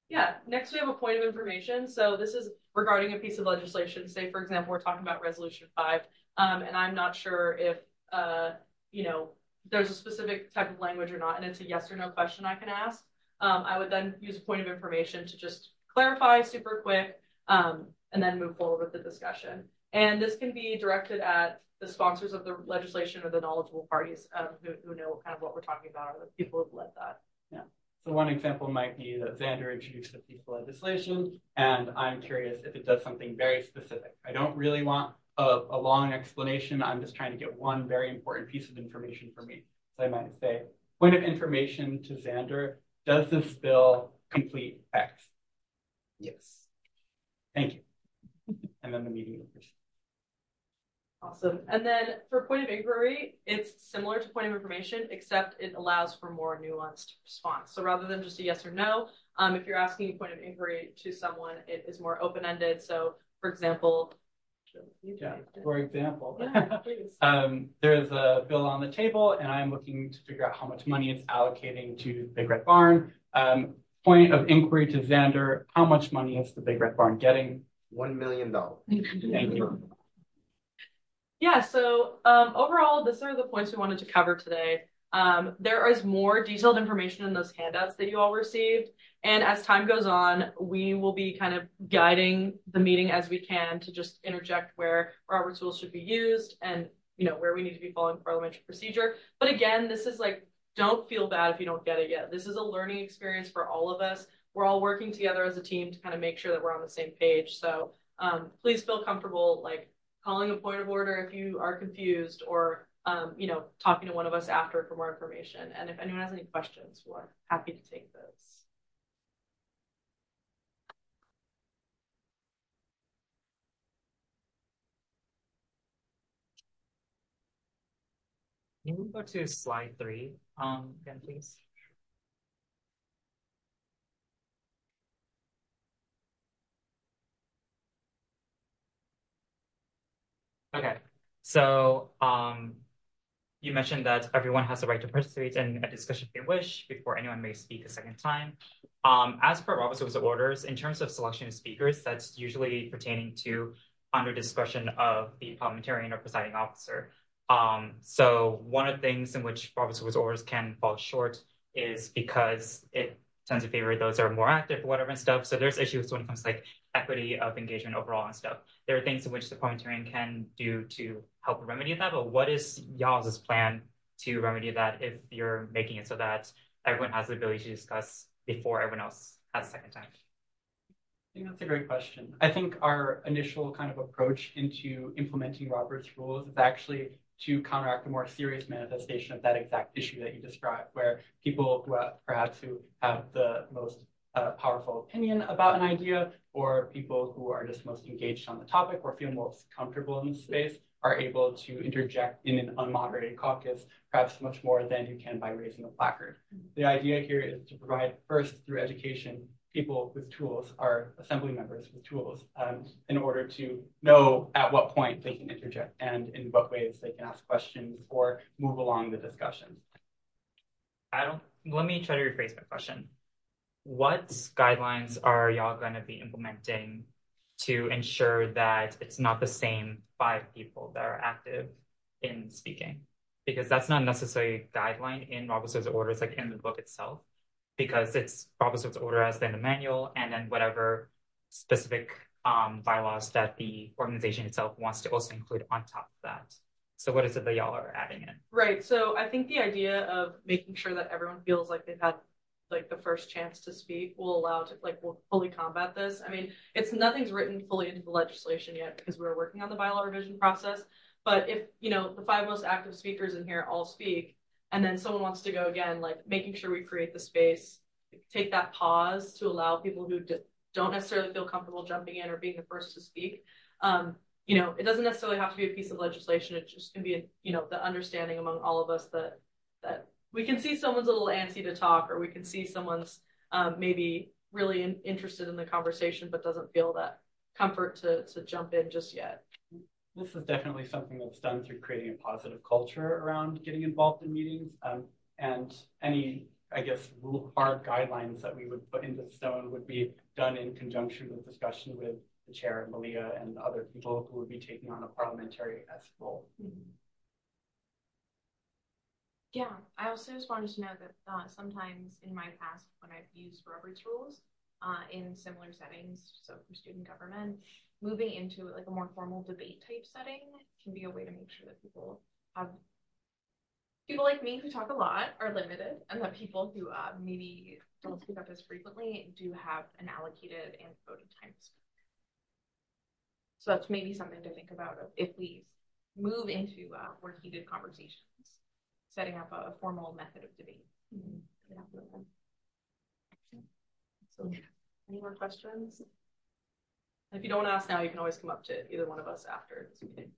Yeah, next we have a point of information. So this is regarding a piece of legislation. Say, for example, we're talking about Resolution 5, and I'm not sure if, you know, there's a specific type of language or not, and it's a yes or no question I can ask. I would then use a point of information to just clarify super quick, and then move forward with the discussion. And this can be directed at the sponsors of the legislation or the knowledgeable parties who know kind of what we're talking about, or the people who've led that. Yeah. So one example might be that Xander introduced a piece of legislation, and I'm curious if it does something very specific. I don't really want a long explanation. I'm just trying to get one very important piece of information for me. So I might say, point of information to Xander, does this bill complete X? Yes. Thank you. And then the meeting will proceed. Awesome. And then for point of inquiry, it's similar to point of information, except it allows for more nuanced response. So rather than just a yes or no, if you're asking a point of inquiry to someone, it is more open-ended. So for example, there's a bill on the table, and I'm looking to figure out how much money it's allocating to Big Red Barn. Point of inquiry to Xander, how much money is the Big Red Barn getting? $1 million. Thank you. Yeah, so overall, these are the points we wanted to cover today. There is more detailed information in those handouts that you all received. And as time goes on, we will be kind of guiding the meeting as we can to just interject where Robert's rules should be used and, you know, where we need to be following parliamentary procedure. But again, this is like, don't feel bad if you don't get it yet. This is a learning experience for all of us. We're all working together as a team to kind of make sure that we're on the same page. So please feel comfortable, like, calling a point of order if you are confused, or you know, talking to one of us after for more information. And if anyone has any questions, we're happy to take those. Can we go to slide 3 again, please? Okay, so you mentioned that everyone has the right to participate in a discussion if they wish before anyone may speak a second time. As per Robert's Rules of Orders, in terms of selection of speakers, that's usually pertaining to under discretion of the parliamentarian or presiding officer. So one of the things in which Robert's Rules of Orders can fall short is because it tends to favor those that are more active or whatever and stuff. So there's issues when it comes to like equity of engagement overall and stuff. There are things in which the parliamentarian can do to help remedy that, but what is y'all's plan to remedy that if you're making it so that everyone has the ability to discuss before everyone else has a second time? I think that's a great question. I think our initial kind of approach into implementing Robert's rules is actually to counteract a more serious manifestation of that exact issue that you described, where people who perhaps who have the most powerful opinion about an idea, or people who are just most engaged on the topic or feel most comfortable in the space, are able to interject in an unmoderated caucus, perhaps much more than you can by raising a placard. The idea here is to provide, first through education, people with tools, our assembly members with tools, in order to know at what point they can interject and in what ways they can ask questions or move along the discussion. Let me try to rephrase my question. What guidelines are y'all going to be implementing to ensure that it's not the same 5 people that are active in speaking? Because that's not necessarily a guideline in Robert's Rules of Orders, like in the book itself, because it's Robert's Rules of Order as in the manual, and then whatever specific bylaws that the organization itself wants to also include on top of that. So what is it that y'all are adding in? Right. So I think the idea of making sure that everyone feels like they've had like the first chance to speak will allow to will fully combat this. I mean, nothing's written fully into the legislation yet because we're working on the bylaw revision process. But if, you know, the 5 most active speakers in here all speak, and then someone wants to go again, like making sure we create the space, take that pause to allow people who don't necessarily feel comfortable jumping in or being the first to speak. You know, it doesn't necessarily have to be a piece of legislation. It just can be, you know, the understanding among all of us that we can see someone's a little antsy to talk, or we can see someone's maybe really interested in the conversation, but doesn't feel that comfort to jump in just yet. This is definitely something that's done through creating a positive culture around getting involved in meetings. And any I guess, hard guidelines that we would put into stone would be done in conjunction with discussion with the chair, Malia, and other people who would be taking on a parliamentary-esque role. Yeah, I also just wanted to know that sometimes in my past, when I've used Robert's rules in similar settings, so for student government, moving into like a more formal debate type setting can be a way to make sure that people like me who talk a lot are limited, and that people who maybe don't speak up as frequently do have an allocated and devoted time to speak. So that's maybe something to think about if we move into more heated conversations, setting up a formal method of debate. So, any more questions? If you don't want to ask now, you can always come up to either one of us after this meeting.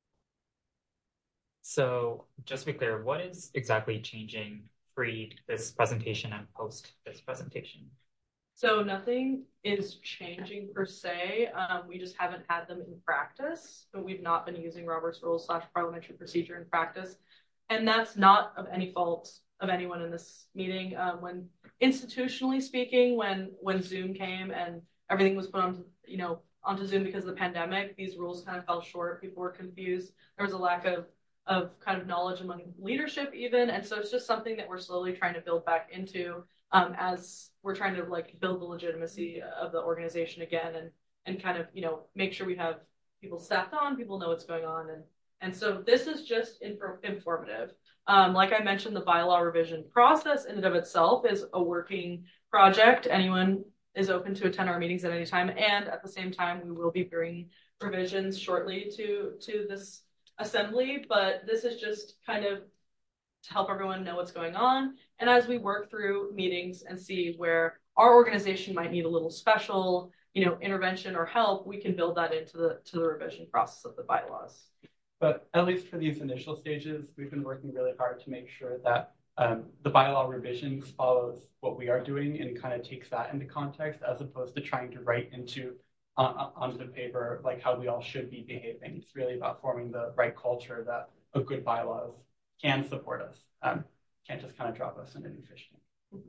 So just to be clear, what is exactly changing pre this presentation and post this presentation? So nothing is changing per se. We just haven't had them in practice, but we've not been using Robert's Rules / parliamentary procedure in practice. And that's not of any fault of anyone in this meeting. When institutionally speaking, when Zoom came and everything was put onto Zoom because of the pandemic, these rules kind of fell short. People were confused. There was a lack of kind of knowledge among leadership even. And so it's just something that we're slowly trying to build back into as we're trying to like build the legitimacy of the organization again and kind of, make sure we have people staffed on, people know what's going on. And so this is just informative. Like I mentioned, the bylaw revision process in and of itself is a working project. Anyone is open to attend our meetings at any time. And at the same time, we will be bringing revisions shortly to this assembly, but this is just kind of to help everyone know what's going on. And as we work through meetings and see where our organization might need a little special, intervention or help, we can build that into the revision process of the bylaws. But at least for these initial stages, we've been working really hard to make sure that the bylaw revisions follows what we are doing and kind of takes that into context, as opposed to trying to write onto the paper like how we all should be behaving. It's really about forming the right culture that a good bylaws can support us. Can't just kind of drop us in a new fish tank.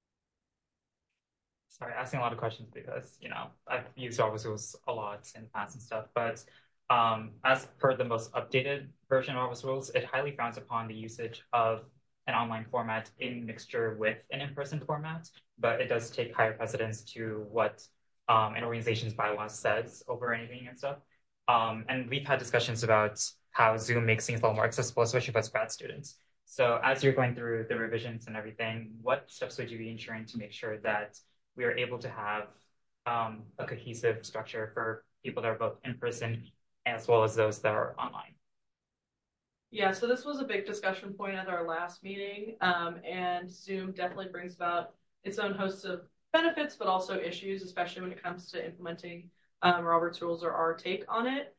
Sorry, asking a lot of questions because, I've used Robert's Rules a lot in the past and stuff, but as per the most updated version of Robert's Rules, it highly frowns upon the usage of an online format in mixture with an in-person format, but it does take higher precedence to what an organization's bylaws says over anything and stuff. And we've had discussions about how Zoom makes things a little more accessible, especially for grad students. So as you're going through the revisions and everything, what steps would you be ensuring to make sure that we are able to have a cohesive structure for people that are both in person as well as those that are online? Yeah, so this was a big discussion point at our last meeting, and Zoom definitely brings about its own host of benefits, but also issues, especially when it comes to implementing Robert's Rules or our take on it.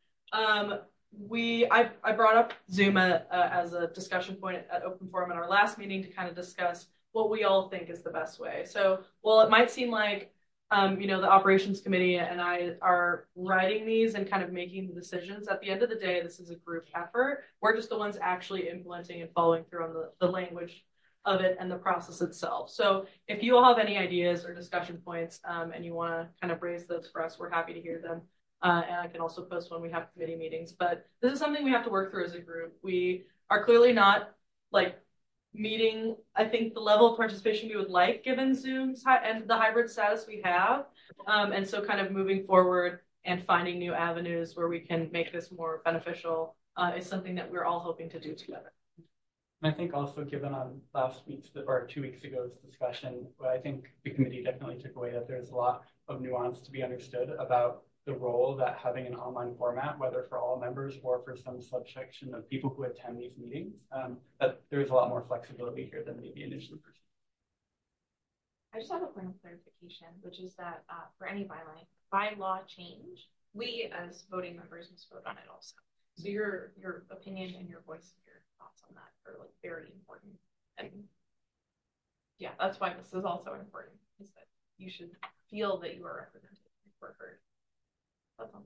I brought up Zoom as a discussion point at Open Forum in our last meeting to kind of discuss what we all think is the best way. So while it might seem like the operations committee and I are writing these and kind of making the decisions, at the end of the day, this is a group effort. We're just the ones actually implementing and following through on the language of it and the process itself. So if you all have any ideas or discussion points and you want to kind of raise those for us, we're happy to hear them. And I can also post when we have committee meetings. But this is something we have to work through as a group. We are clearly not meeting, I think, the level of participation we would like given Zoom's and the hybrid status we have. And so kind of moving forward and finding new avenues where we can make this more beneficial is something that we're all hoping to do together. And I think also given on last week's or 2 weeks ago's discussion, I think the committee definitely took away that there's a lot of nuance to be understood about the role that having an online format, whether for all members or for some subsection of people who attend these meetings, that there's a lot more flexibility here than maybe initially perceived. I just have a point of clarification, which is that for any bylaw change, we as voting members must vote on it also. So your opinion and your voice and your thoughts on that are very important. And yeah, that's why this is also important, is that you should feel that you are represented or heard. That's all.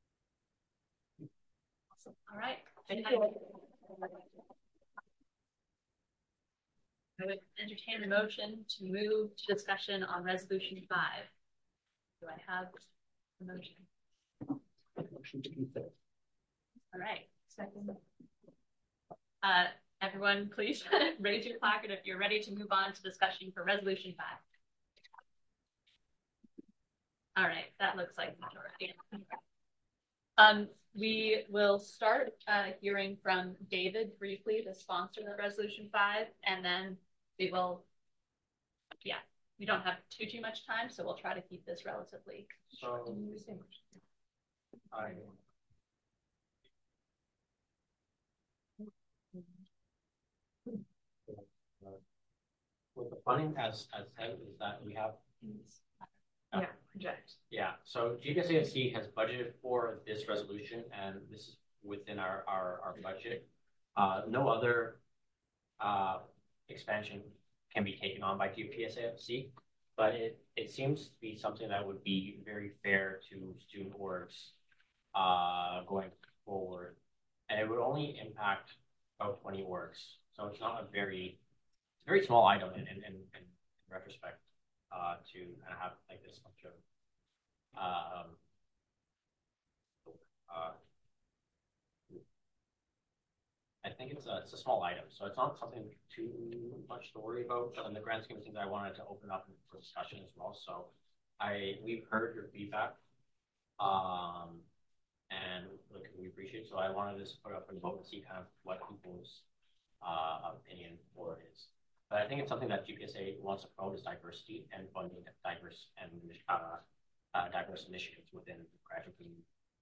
Awesome. All right. Thank you. I would entertain a motion to move to discussion on resolution 5. Do I have a motion? Motion to consider. All right. Second. Everyone, please raise your placard if you're ready to move on to discussion for resolution 5. All right, that looks like the majority. We will start hearing from David briefly, the sponsor of resolution 5, and then we will, we don't have too much time, so we'll try to keep this relatively short. With the funding as said is that we have project. Yeah, so GPSAFC has budgeted for this resolution, and this is within our budget. No other expansion can be taken on by GPSAFC, but it seems to be something that would be very fair to student orgs going forward, and it would only impact about 20 orgs. So it's not a very small item in retrospect to kind of have like this much of I think it's a small item, so it's not something too much to worry about. But in the grand scheme of things, I wanted to open up for discussion as well. So we've heard your feedback, and look, we appreciate it. So I wanted to put up a vote and see kind of what people's opinion for it is. But I think it's something that GPSA wants to promote is diversity and funding diverse initiatives within the graduate community.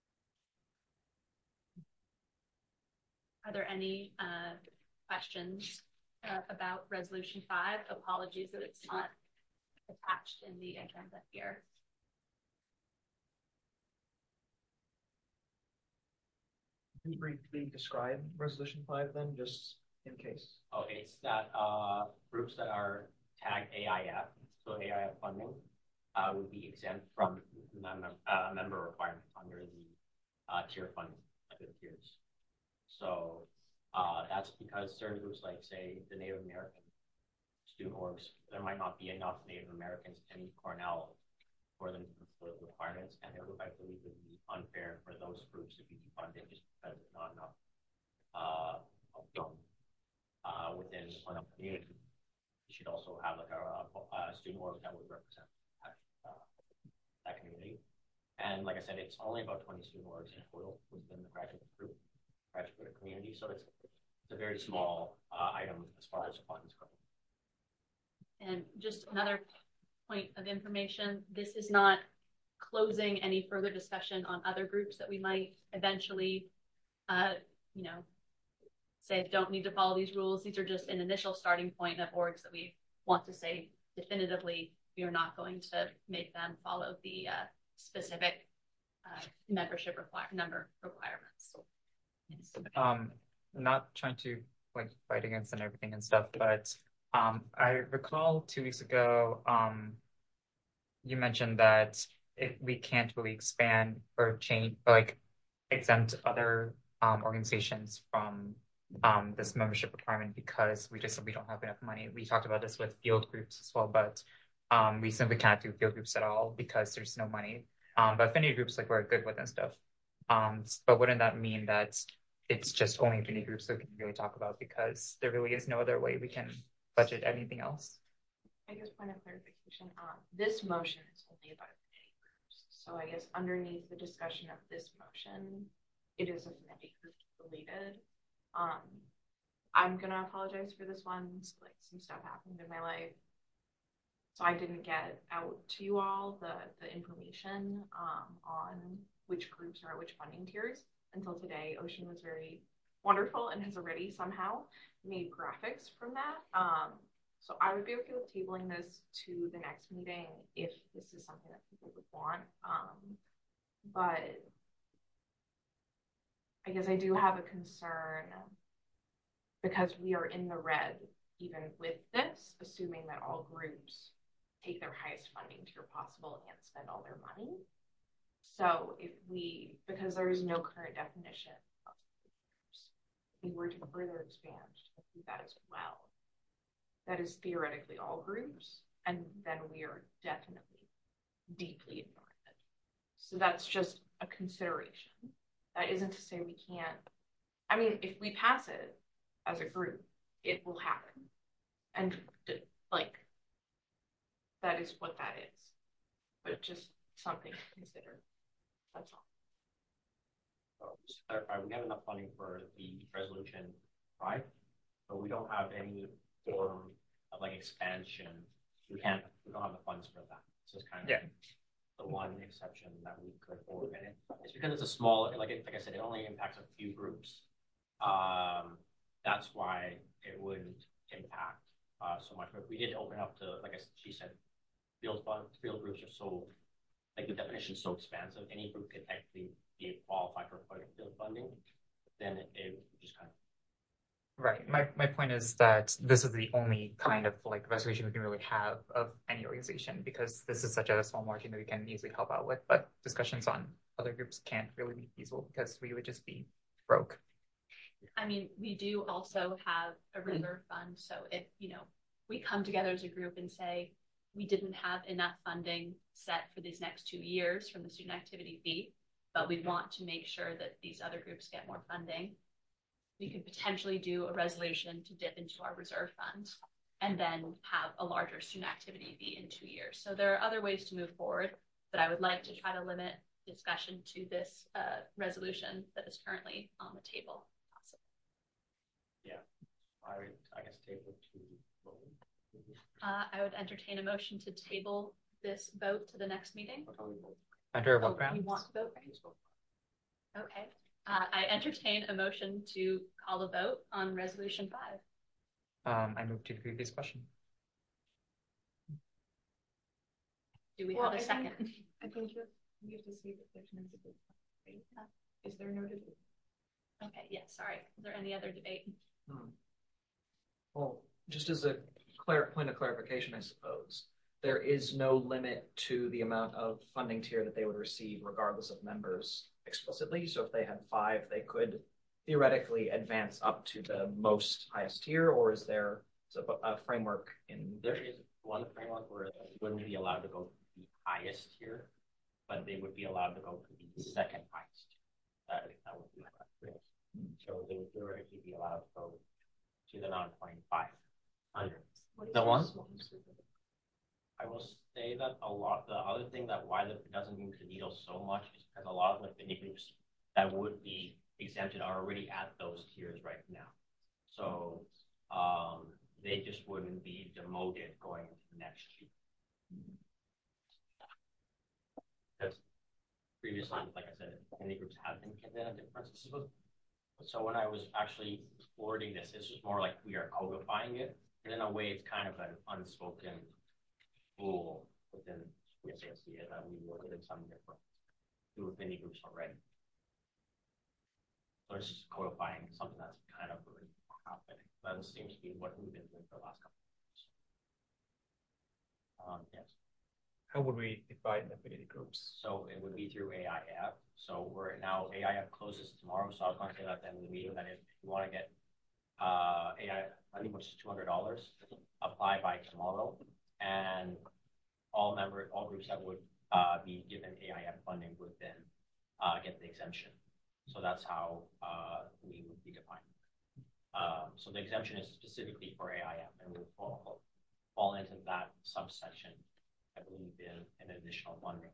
Are there any questions about resolution 5? Apologies that it's not attached in the agenda here. Can you briefly describe resolution 5 then, just in case? Oh, it's that groups that are tagged AIF, so AIF funding, would be exempt from member requirements under the tier funding, like the tiers. So that's because certain groups, like say the Native American student orgs, there might not be enough Native Americans in Cornell for them to fulfill the requirements, and it would, I believe, would be unfair for those groups to be defunded just because there's not enough of them within the Cornell community. You should also have like a student org that would represent that community. And like I said, it's only about 20 student orgs in total within the graduate community, so it's a very small item as far as funds go. And just another point of information, this is not closing any further discussion on other groups that we might eventually, say don't need to follow these rules. These are just an initial starting point of orgs that we want to say definitively we are not going to make them follow the specific membership number requirements. Not trying to like fight against and everything and stuff, but I recall 2 weeks ago, you mentioned that we can't really expand or change, like exempt other organizations from this membership requirement because we don't have enough money. We talked about this with field groups as well, but we simply can't do field groups at all because there's no money. But affinity groups like we're good with and stuff. But wouldn't that mean that it's just only affinity groups that we can really talk about because there really is no other way we can budget anything else? I guess point of clarification, this motion is only about affinity groups. So I guess underneath the discussion of this motion, it is affinity group related. I'm gonna apologize for this one. Like some stuff happened in my life, so I didn't get out to you all the information on which groups are at which funding tiers until today. Ocean was very wonderful and has already somehow made graphics from that. So I would be okay with tabling this to the next meeting if this is something that people would want. But I guess I do have a concern because we are in the red even with this, assuming that all groups take their highest funding tier possible and spend all their money. So if because there is no current definition of groups, if we were to further expand that as well, that is theoretically all groups, and then we are definitely deeply ignoring it. So that's just a consideration. That isn't to say we can't. I mean, if we pass it as a group, it will happen. And like, that is what that is. But just something to consider. That's all. Just to clarify, we have enough funding for the resolution 5, but we don't have any form of like expansion. We don't have the funds for that. So it's kind of the one exception that we could forward. And it's because it's a small, like I said, it only impacts a few groups. That's why it wouldn't impact so much. But if we did open up to, like she said, field groups are so, like the definition is so expansive, any group could technically be qualified for field funding, then it would just kind of. Right. My point is that this is the only kind of like resolution we can really have of any organization, because this is such a small margin that we can easily help out with. But discussions on other groups can't really be feasible because we would just be broke. I mean, we do also have a reserve fund. So if, we come together as a group and say, we didn't have enough funding set for these next 2 years from the student activity fee, but we want to make sure that these other groups get more funding, we could potentially do a resolution to dip into our reserve fund and then have a larger student activity fee in 2 years. So there are other ways to move forward, but I would like to try to limit discussion to this resolution that is currently on the table. Yeah, I guess table to. I would entertain a motion to table this vote to the next meeting. Under what grounds? You want to vote, right? Okay. I entertain a motion to call a vote on resolution 5. I move to the previous question. Do we have a second? I think you have to see if there's no debate. Right? Is there no debate? Okay, yeah, sorry. Is there any other debate? Well, just as a point of clarification, I suppose, there is no limit to the amount of funding tier that they would receive regardless of members explicitly. So if they had 5, they could theoretically advance up to the most highest tier, or is there a framework in? There is one framework where they wouldn't be allowed to go to the highest tier, but they would be allowed to go to the second highest tier. That would be correct. So they would theoretically be allowed to go to the 9.500. The one? I will say that the other thing that why it doesn't move the needle so much is because a lot of the affinity groups that would be exempted are already at those tiers right now. So they just wouldn't be demoted going into next year. Because previously, like I said, affinity groups have been given a difference. So when I was actually forwarding this was more like we are codifying it. And in a way, it's kind of an unspoken rule within the SASC that we work with some different affinity groups already. So it's just codifying something that's kind of really happening. That seems to be what we've been doing for the last couple of years. Yes. How would we divide the affinity groups? So it would be through AIF. So we're now AIF closes tomorrow. So I was going to say that at the end of the meeting that if you want to get AIF funding, which is $200, apply by tomorrow, and all groups that would be given AIF funding would then get the exemption. So that's how we would be defined. So the exemption is specifically for AIF and will fall into that subsection, I believe, in additional funding.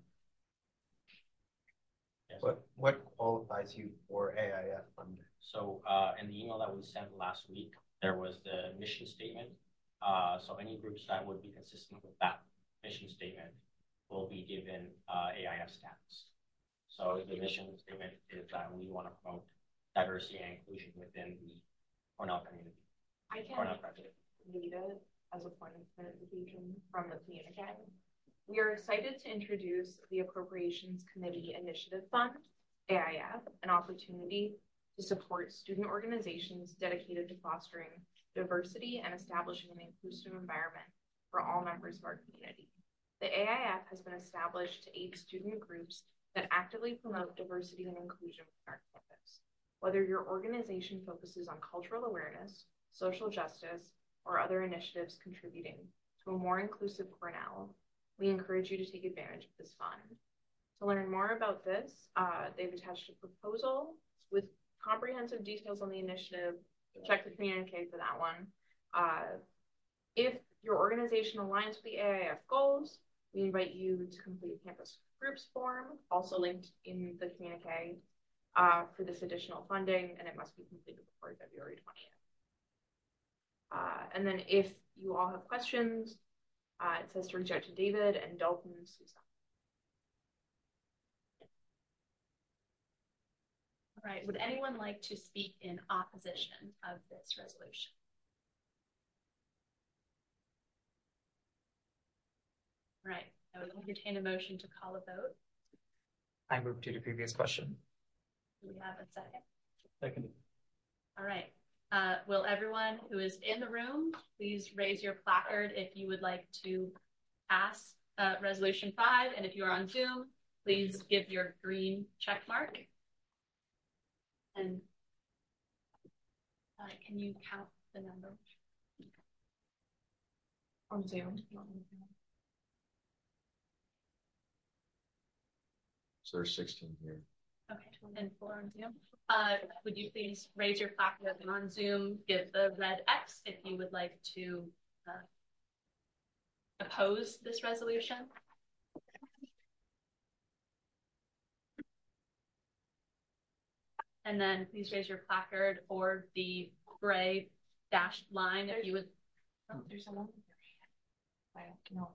Yes. What qualifies you for AIF funding? So in the email that we sent last week, there was the mission statement. So any groups that would be consistent with that mission statement will be given AIF status. So the mission statement is that we want to promote diversity and inclusion within the Cornell community. I can read it as a point of clarification from the communique. We are excited to introduce the Appropriations Committee Initiative Fund, AIF, an opportunity to support student organizations dedicated to fostering diversity and establishing an inclusive environment for all members of our community. The AIF has been established to aid student groups that actively promote diversity and inclusion on our campus. Whether your organization focuses on cultural awareness, social justice, or other initiatives contributing to a more inclusive Cornell, we encourage you to take advantage of this fund. To learn more about this, they've attached a proposal with comprehensive details on the initiative. Check the communique for that one. If your organization aligns with the AIF goals, we invite you to complete a campus groups form, also linked in the communique, for this additional funding, and it must be completed before February 20th. And then if you all have questions, it says to reach out to David and Dalton Sousa. All right, would anyone like to speak in opposition of this resolution? All right, I would entertain a motion to call a vote. I moved to the previous question. Do we have a second? Second. All right. Will everyone who is in the room please raise your placard if you would like to pass Resolution 5, and if you are on Zoom, please give your green check mark. And can you count the number? On Zoom. So there's 16 here. Okay, and 4 on Zoom. Would you please raise your placard on Zoom, give the red X if you would like to oppose this resolution? And then please raise your placard or the gray dashed line if you would. Oh, there's a one. I don't know.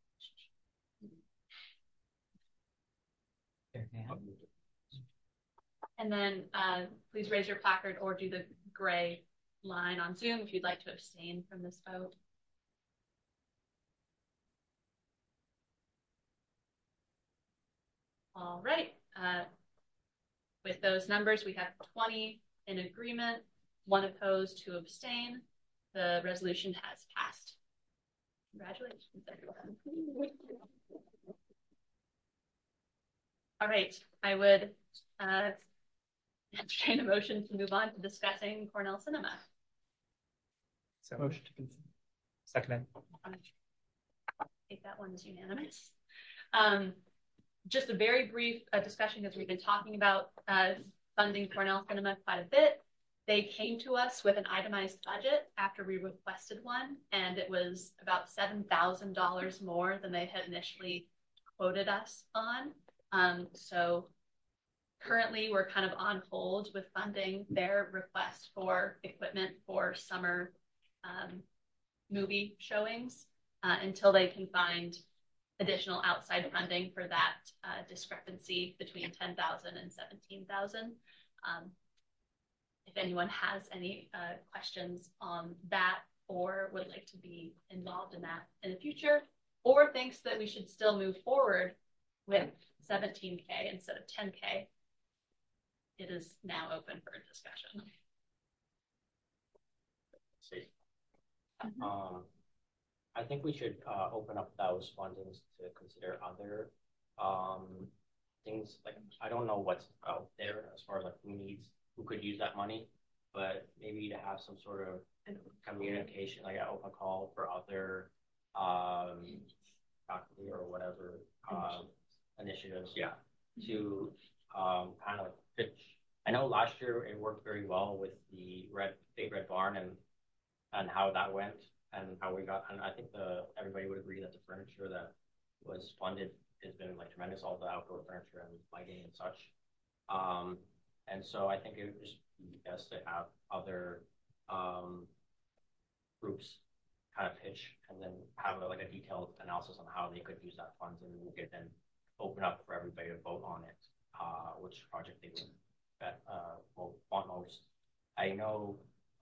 And then please raise your placard or do the gray line on Zoom if you'd like to abstain from this vote. All right. With those numbers, we have 20 in agreement, 1 opposed, 2 abstain. The resolution has passed. Congratulations, everyone. All right. I would entertain a motion to move on to discussing Cornell Cinema. So motion to consider. Second. I think that one's unanimous. Just a very brief discussion, because we've been talking about funding Cornell Cinema quite a bit. They came to us with an itemized budget after we requested one, and it was about $7,000 more than they had initially quoted us on. So currently we're kind of on hold with funding their request for equipment for summer movie showings until they can find additional outside funding for that discrepancy between 10,000 and 17,000. If anyone has any questions on that or would like to be involved in that in the future, or thinks that we should still move forward with 17K instead of 10K, it is now open for discussion. See. I think we should open up those fundings to consider other things. Like, I don't know what's out there as far as like who could use that money, but maybe to have some sort of communication, like an open call for other faculty or whatever initiatives, to kind of pitch. I know last year it worked very well with the Big Red Barn and how that went. And how we got, and I think everybody would agree that the furniture that was funded has been like tremendous, all the outdoor furniture and lighting and such. And so I think it would just be best to have other groups kind of pitch and then have like a detailed analysis on how they could use that funds, and we could then open up for everybody to vote on it, which project they would want most. I know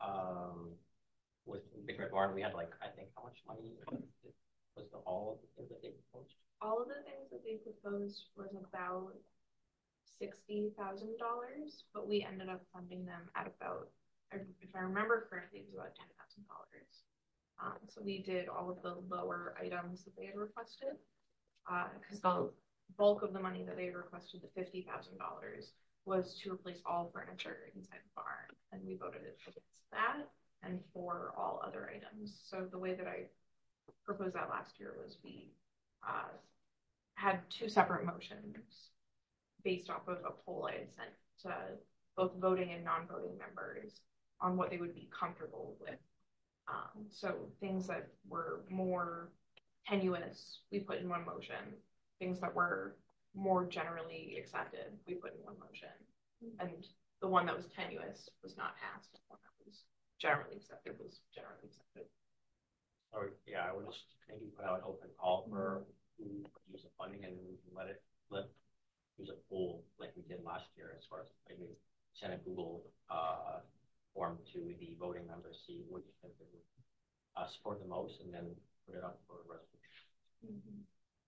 with Big Red Barn, we had like, I think, how much money was all of the things that they proposed? All of the things that they proposed was about $60,000, but we ended up funding them at about, if I remember correctly, it was about $10,000. So we did all of the lower items that they had requested, because the bulk of the money that they had requested, the $50,000, was to replace all furniture inside the barn, and we voted against that. and for all other items. So the way that I proposed that last year was we had two separate motions based off of a poll I had sent to both voting and non-voting members on what they would be comfortable with. So things that were more tenuous, we put in one motion. Things that were more generally accepted, we put in one motion. And the one that was tenuous was not passed. The one that was generally accepted was generally accepted. Or yeah, I would just maybe put out an open call for who use the funding, and we can let use a pool like we did last year, as far as like we send a Google form to the voting members, see which they would support the most, and then put it up for a resolution.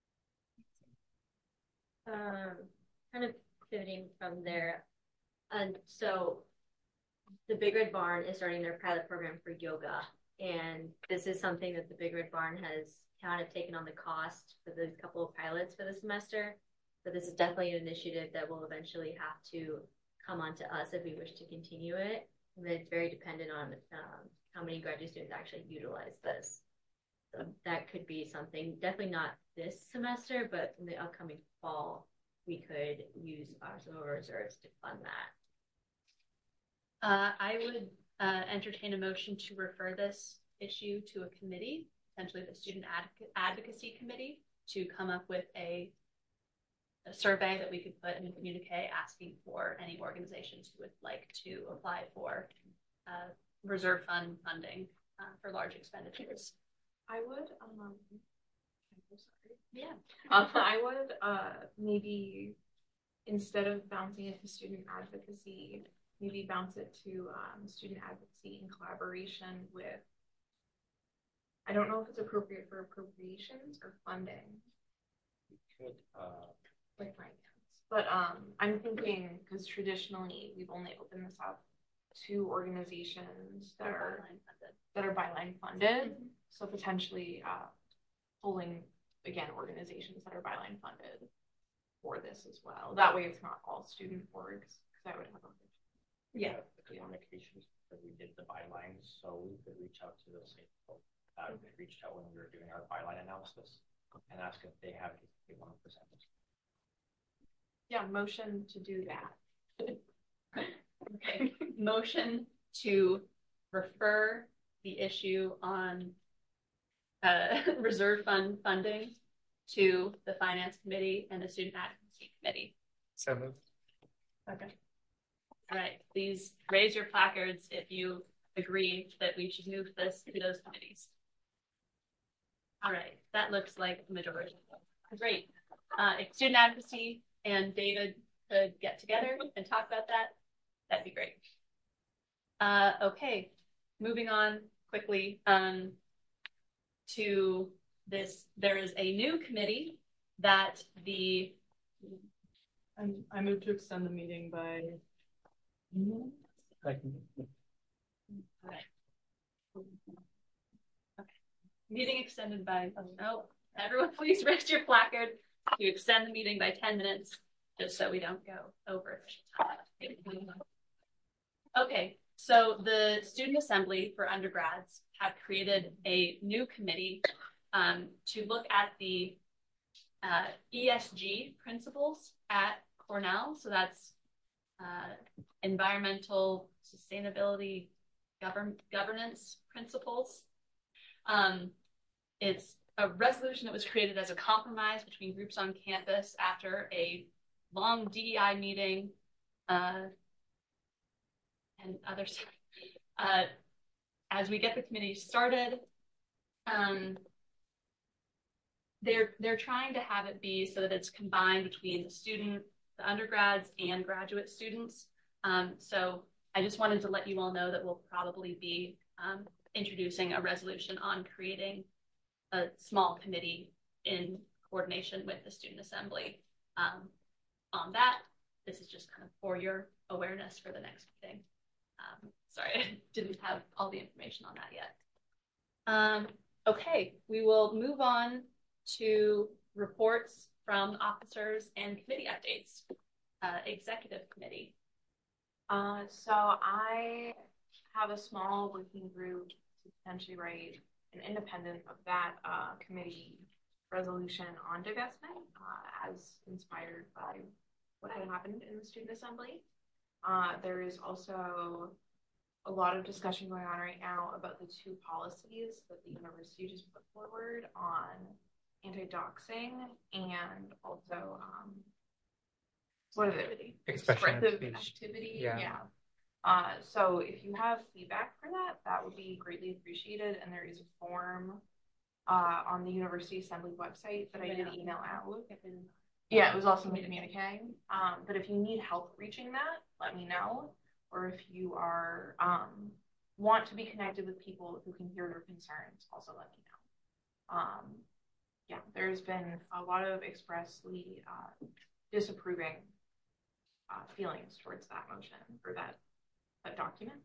Kind of pivoting from there. So the Big Red Barn is starting their pilot program for yoga. And this is something that the Big Red Barn has kind of taken on the cost for the couple of pilots for the semester. But this is definitely an initiative that will eventually have to come onto us if we wish to continue it. And it's very dependent on how many graduate students actually utilize this. So that could be something, definitely not this semester, but in the upcoming fall, we could use some of our reserves to fund that. I would entertain a motion to refer this issue to a committee, potentially the Student Advocacy Committee, to come up with a survey that we could put in a communique asking for any organizations who would like to apply for reserve fund funding for large expenditures. I would, yeah. I would maybe, instead of bouncing it to student advocacy, maybe bounce it to student advocacy in collaboration with, I don't know if it's appropriate for appropriations or funding. You could, like finance. But I'm thinking, because traditionally we've only opened this up to organizations that are byline funded. So potentially pulling, again, organizations that are byline funded for this as well. That way it's not all student orgs, because I would have yeah. The communications that we did the bylines, so we could reach out to those people that we reached out when we were doing our byline analysis and ask if they have a 1%. Yeah, motion to do that. Okay, motion to refer the issue on reserve fund funding to the finance committee and the student advocacy committee. So moved. Okay. All right, please raise your placards if you agree that we should move this to those committees. All right, that looks like the majority. Great. If student advocacy and David could get together and talk about that, that'd be great. Okay, moving on quickly to this. There is a new committee that the I move to extend the meeting by. Okay. Meeting extended by, no, everyone please raise your placard to extend the meeting by 10 minutes, just so we don't go over time. Okay, so the Student Assembly for undergrads have created a new committee to look at the ESG principles at Cornell. So that's environmental sustainability governance principles. It's a resolution that was created as a compromise between groups on campus after a long DEI meeting and others. As we get the committee started, they're trying to have it be so that it's combined between the undergrads and graduate students. So I just wanted to let you all know that we'll probably be introducing a resolution on creating a small committee in coordination with the Student Assembly on that. This is just kind of for your awareness for the next meeting. Sorry, I didn't have all the information on that yet. Okay, we will move on to reports from officers and committee updates. Executive committee. So I have a small working group to potentially write an independent of that committee resolution on divestment, as inspired by what had happened in the student assembly. There is also a lot of discussion going on right now about the two policies that the university just put forward on anti-doxing and also what is it? Expressive activity. Yeah. So if you have feedback for that, that would be greatly appreciated. And there is a form on the University Assembly website that I did email out. Yeah, it was also in the communique. But if you need help reaching that, let me know. Or if you are want to be connected with people who can hear your concerns, also let me know. Yeah, there's been a lot of expressly disapproving feelings towards that motion or that document.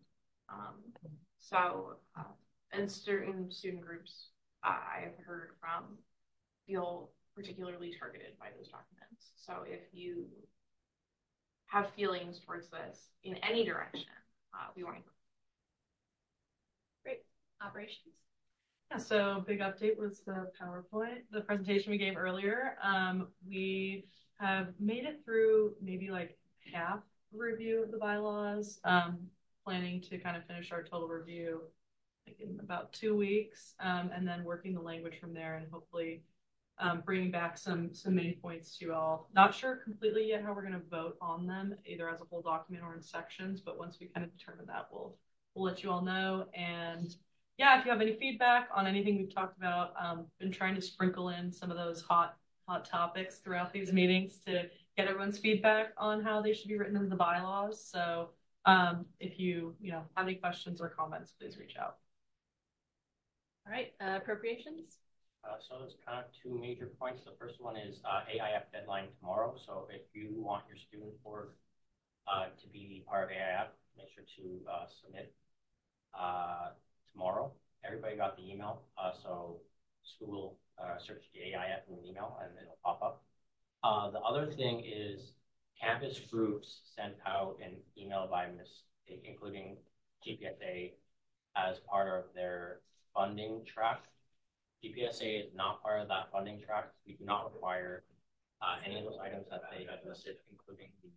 And certain student groups I have heard from feel particularly targeted by those documents. So if you have feelings towards this in any direction, we want to hear. Great. Operations. Yeah, so big update was the PowerPoint, the presentation we gave earlier. We have made it through maybe like half review of the bylaws, planning to kind of finish our total review like in about 2 weeks, and then working the language from there and hopefully bringing back some main points to you all. Not sure completely yet how we're going to vote on them, either as a whole document or in sections, but once we kind of determine that, we'll let you all know. And yeah, if you have any feedback on anything we've talked about, been trying to sprinkle in some of those hot topics throughout these meetings to get everyone's feedback on how they should be written into the bylaws. So if you have any questions or comments, please reach out. All right, appropriations. So there's kind of two major points. The first one is AIF deadline tomorrow. So if you want your student board to be part of AIF, make sure to submit tomorrow. Everybody got the email. So school search the AIF in the email and it'll pop up. The other thing is campus groups sent out an email by mistake, including GPSA, as part of their funding track. GPSA is not part of that funding track. We do not require any of those items that they have listed, including the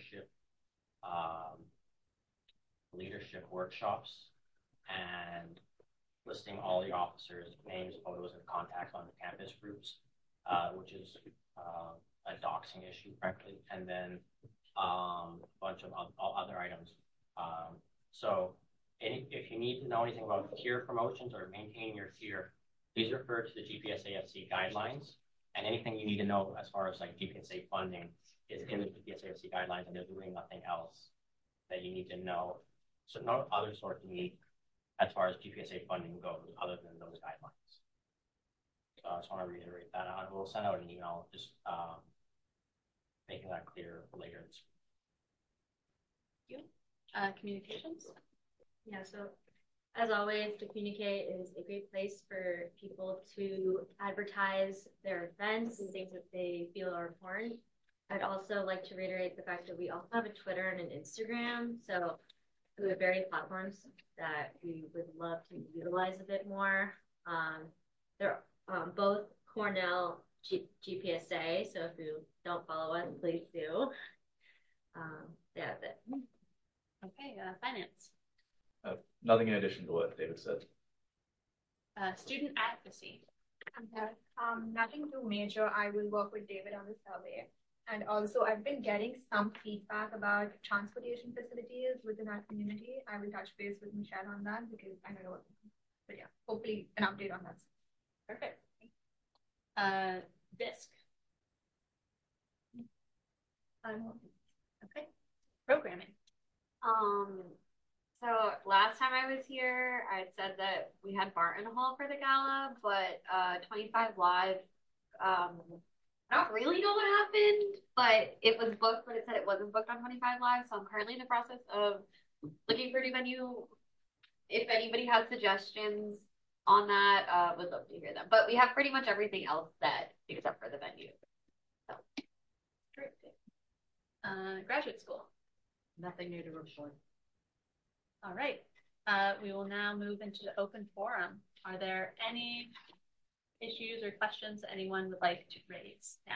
leadership workshops and listing all the officers' names, photos, and contacts on the campus groups, which is a doxing issue, frankly, and then a bunch of other items. So if you need to know anything about tier promotions or maintaining your tier, please refer to the GPSAFC guidelines, and anything you need to know as far as like GPSA funding is in the GPSAFC guidelines, and they're doing nothing else that you need to know. So no other sort you need as far as GPSA funding goes other than those guidelines. So I just want to reiterate that. We'll send out an email just making that clear later this week. Thank you. Communications. Yeah, so as always, to communicate is a great place for people to advertise their events and things that they feel are important. I'd also like to reiterate the fact that we also have a Twitter and an Instagram. So we have various platforms that we would love to utilize a bit more. They're both Cornell GPSA. So if you don't follow us, please do. That's it. Okay, finance. Nothing in addition to what David said. Student advocacy. Nothing too major. I will work with David on the survey. And also, I've been getting some feedback about transportation facilities within our community. I will touch base with Michelle on that because I know what. But yeah, hopefully an update on that. Perfect. DISC. Okay. Programming. So last time I was here, I said that we had Barton Hall for the gala, but 25 Live, I don't really know what happened, but it was booked, but it said it wasn't booked on 25 Live. So I'm currently in the process of looking for a new venue. If anybody has suggestions on that, would love to hear them. But we have pretty much everything else set except for the venue. So. Great. Graduate school. Nothing new to report. All right. We will now move into the open forum. Are there any issues or questions that anyone would like to raise now?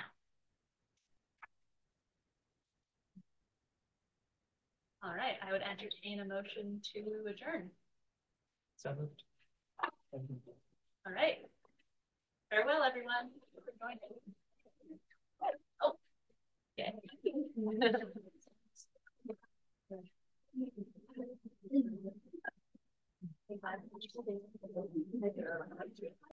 All right, I would entertain a motion to adjourn. So moved. All right. Farewell, everyone. Oh, yeah.